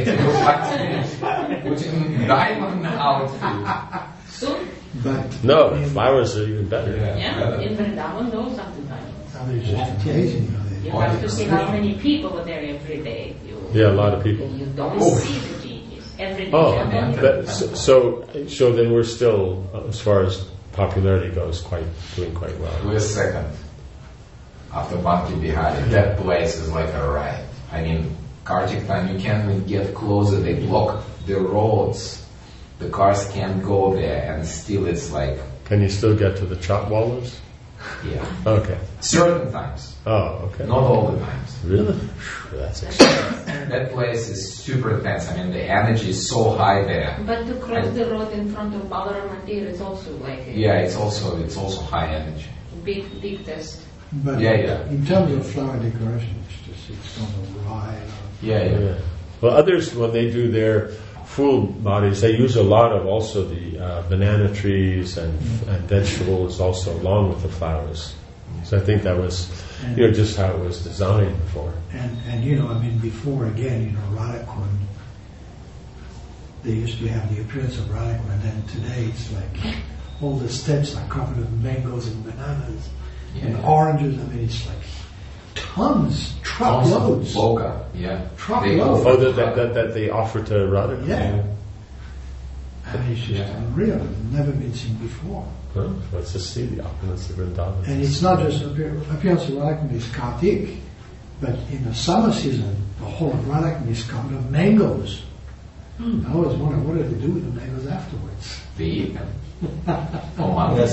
Putting diamond outfit. Soon. But No, flowers are even better. Yeah. In Vrindavan, those are the diamonds. it's just amazing. You have to see how many people are there every day. Yeah, a lot of people. You don't see the deities every day. Oh, so then we're still, as far as popularity goes, doing quite well. Wait a second. After Bhakti Bihari, that place is like a riot. Kartik time, you can't even get closer. They block the roads. The cars can't go there, and still it's like... Can you still get to the Chopwallahs? Yeah. Okay. Certain times. Oh, okay. Not all the times. Really? That's exciting. That place is super intense. The energy is so high there. But to cross the road in front of Balaram Mandir is also like a it's also high energy. big test. But Yeah. in terms of flower decoration, it's not a ride. Yeah. Well, others, when they do their full bodies, they use a lot of also the banana trees and vegetables also along with the flowers. So I think that was, just how it was designed before. And before again, Radhakund, they used to have the appearance of Radhakund, and then today it's like all the steps are covered with mangoes and bananas and oranges. It's like tons, truckloads. Boga, Truckloads. That they offer to Radhakund. Yeah. It's just unreal. It's never been seen before. Well, let's just see the opulence of Vrindavan. And it's not just appearance of Radhakund is Kartik, but in the summer season, the whole of Radhakund is covered with mangoes. I always wonder, what do they do with the mangoes afterwards? They eat them. Yes,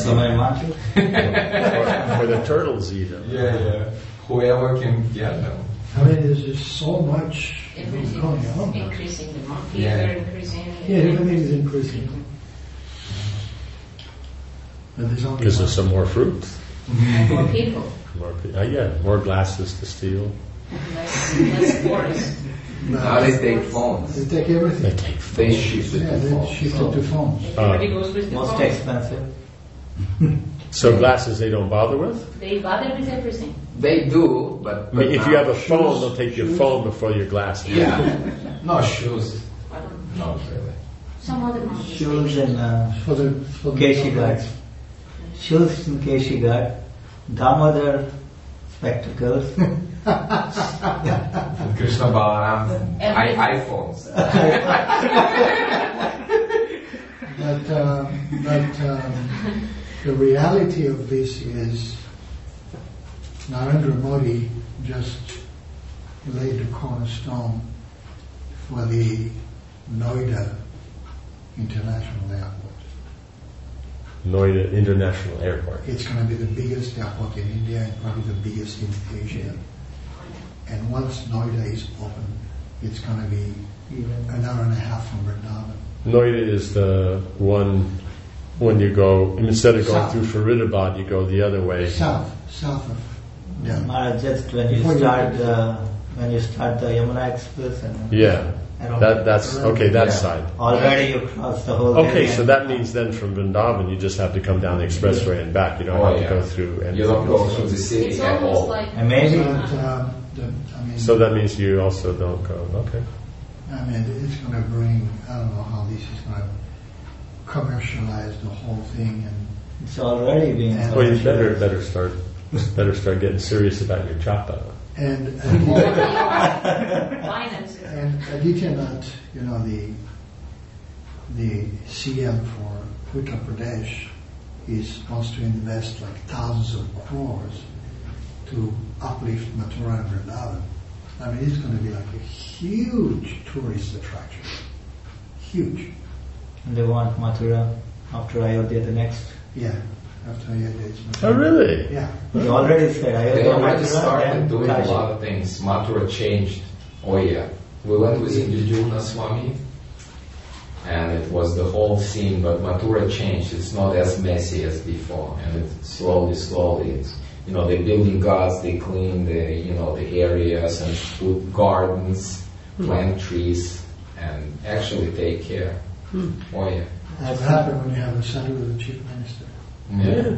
For the turtles even. Yeah. Whoever can get them. There's just so much Everything going is on. increasing. The monkeys Yeah. are increasing. Everything is increasing. But there's only Because there's some more fruit. More people. More glasses to steal. Less forest. Now they take phones. They take everything. They shift it to They phones. shift it to phones. Everybody goes with the most phone. expensive. So glasses they don't bother with? They bother with everything. They do, but If you have a phone, shoes- they'll take your phone before your glasses. yeah, no shoes, I don't- not really. Some other monkeys. Shoes in For the Keshi Ghat. Shoes in Keshi Ghat. Damodar spectacles. Krishna Balaram, iPhones. But the reality of this is Narendra Modi just laid the cornerstone for the Noida International Airport. Noida International Airport. It's going to be the biggest airport in India and probably the biggest in Asia. And once Noida is open, it's going to be an hour and a half from Vrindavan. Noida is the one when you go, instead of going South. through Faridabad, you go the other way. South of Maharaj, just when you Before you start the Yamuna Express and Yeah. around That's okay, that side. already you cross the whole Okay, area. so that means then from Vrindavan you just have to come down the expressway and back. You don't have to go through anything. You don't go through the city It's at almost all. like And maybe So that means you also don't go. Okay. it's going to bring, I don't know how this is going to commercialize the whole thing. it's already being. And- Well, you better start getting serious about your japa. And finances. and Adityanath, the CM for Uttar Pradesh, is supposed to invest like thousands of crores to uplift Mathura and Vrindavan. It's going to be like a huge tourist attraction. Huge. And they want Mathura after Ayodhya the next. Yeah. After Ayodhya, it's Oh, really? Yeah. They already said They Ayodhya, already Mathura, started then doing a Kashi. lot of things. Mathura changed. Oh yeah. We went with Indijuna Swami and it was the whole scene, but Mathura changed. It's not as messy as before, and it slowly, it's, they're building gods, they clean the areas and put gardens, plant trees, and actually take care. Oh yeah. That's what happened when you have a sadhu as the chief minister. Yeah.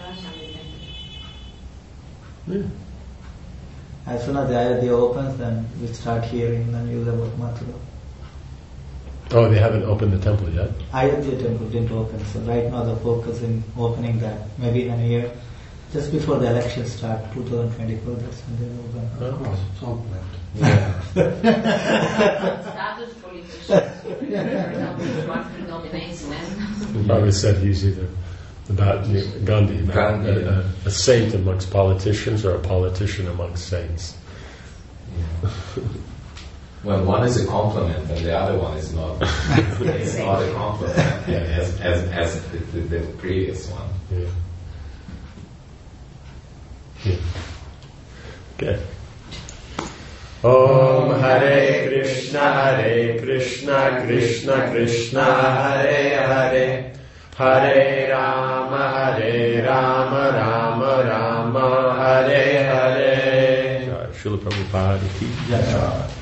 Yeah. As soon as the Ayodhya opens, then we start hearing the news about Mathura. Oh, they haven't opened the temple yet. Ayodhya temple didn't open, so right now the focus in opening that, maybe in a year, just before the election start, 2024, that's when they open. Of course, it's all planned. Status politicians. For example, one nominates men. Baba said he's either about Gandhi, Gandhi, yeah. a saint amongst politicians or a politician amongst saints. Well, one is a compliment and the other one is not. It's not a compliment as the previous one. Yeah. Yeah. Okay. Om Hare Krishna, Krishna Krishna, Hare Hare, Hare Rama, Rama Rama, Hare Hare. Srila Prabhupada ki jai.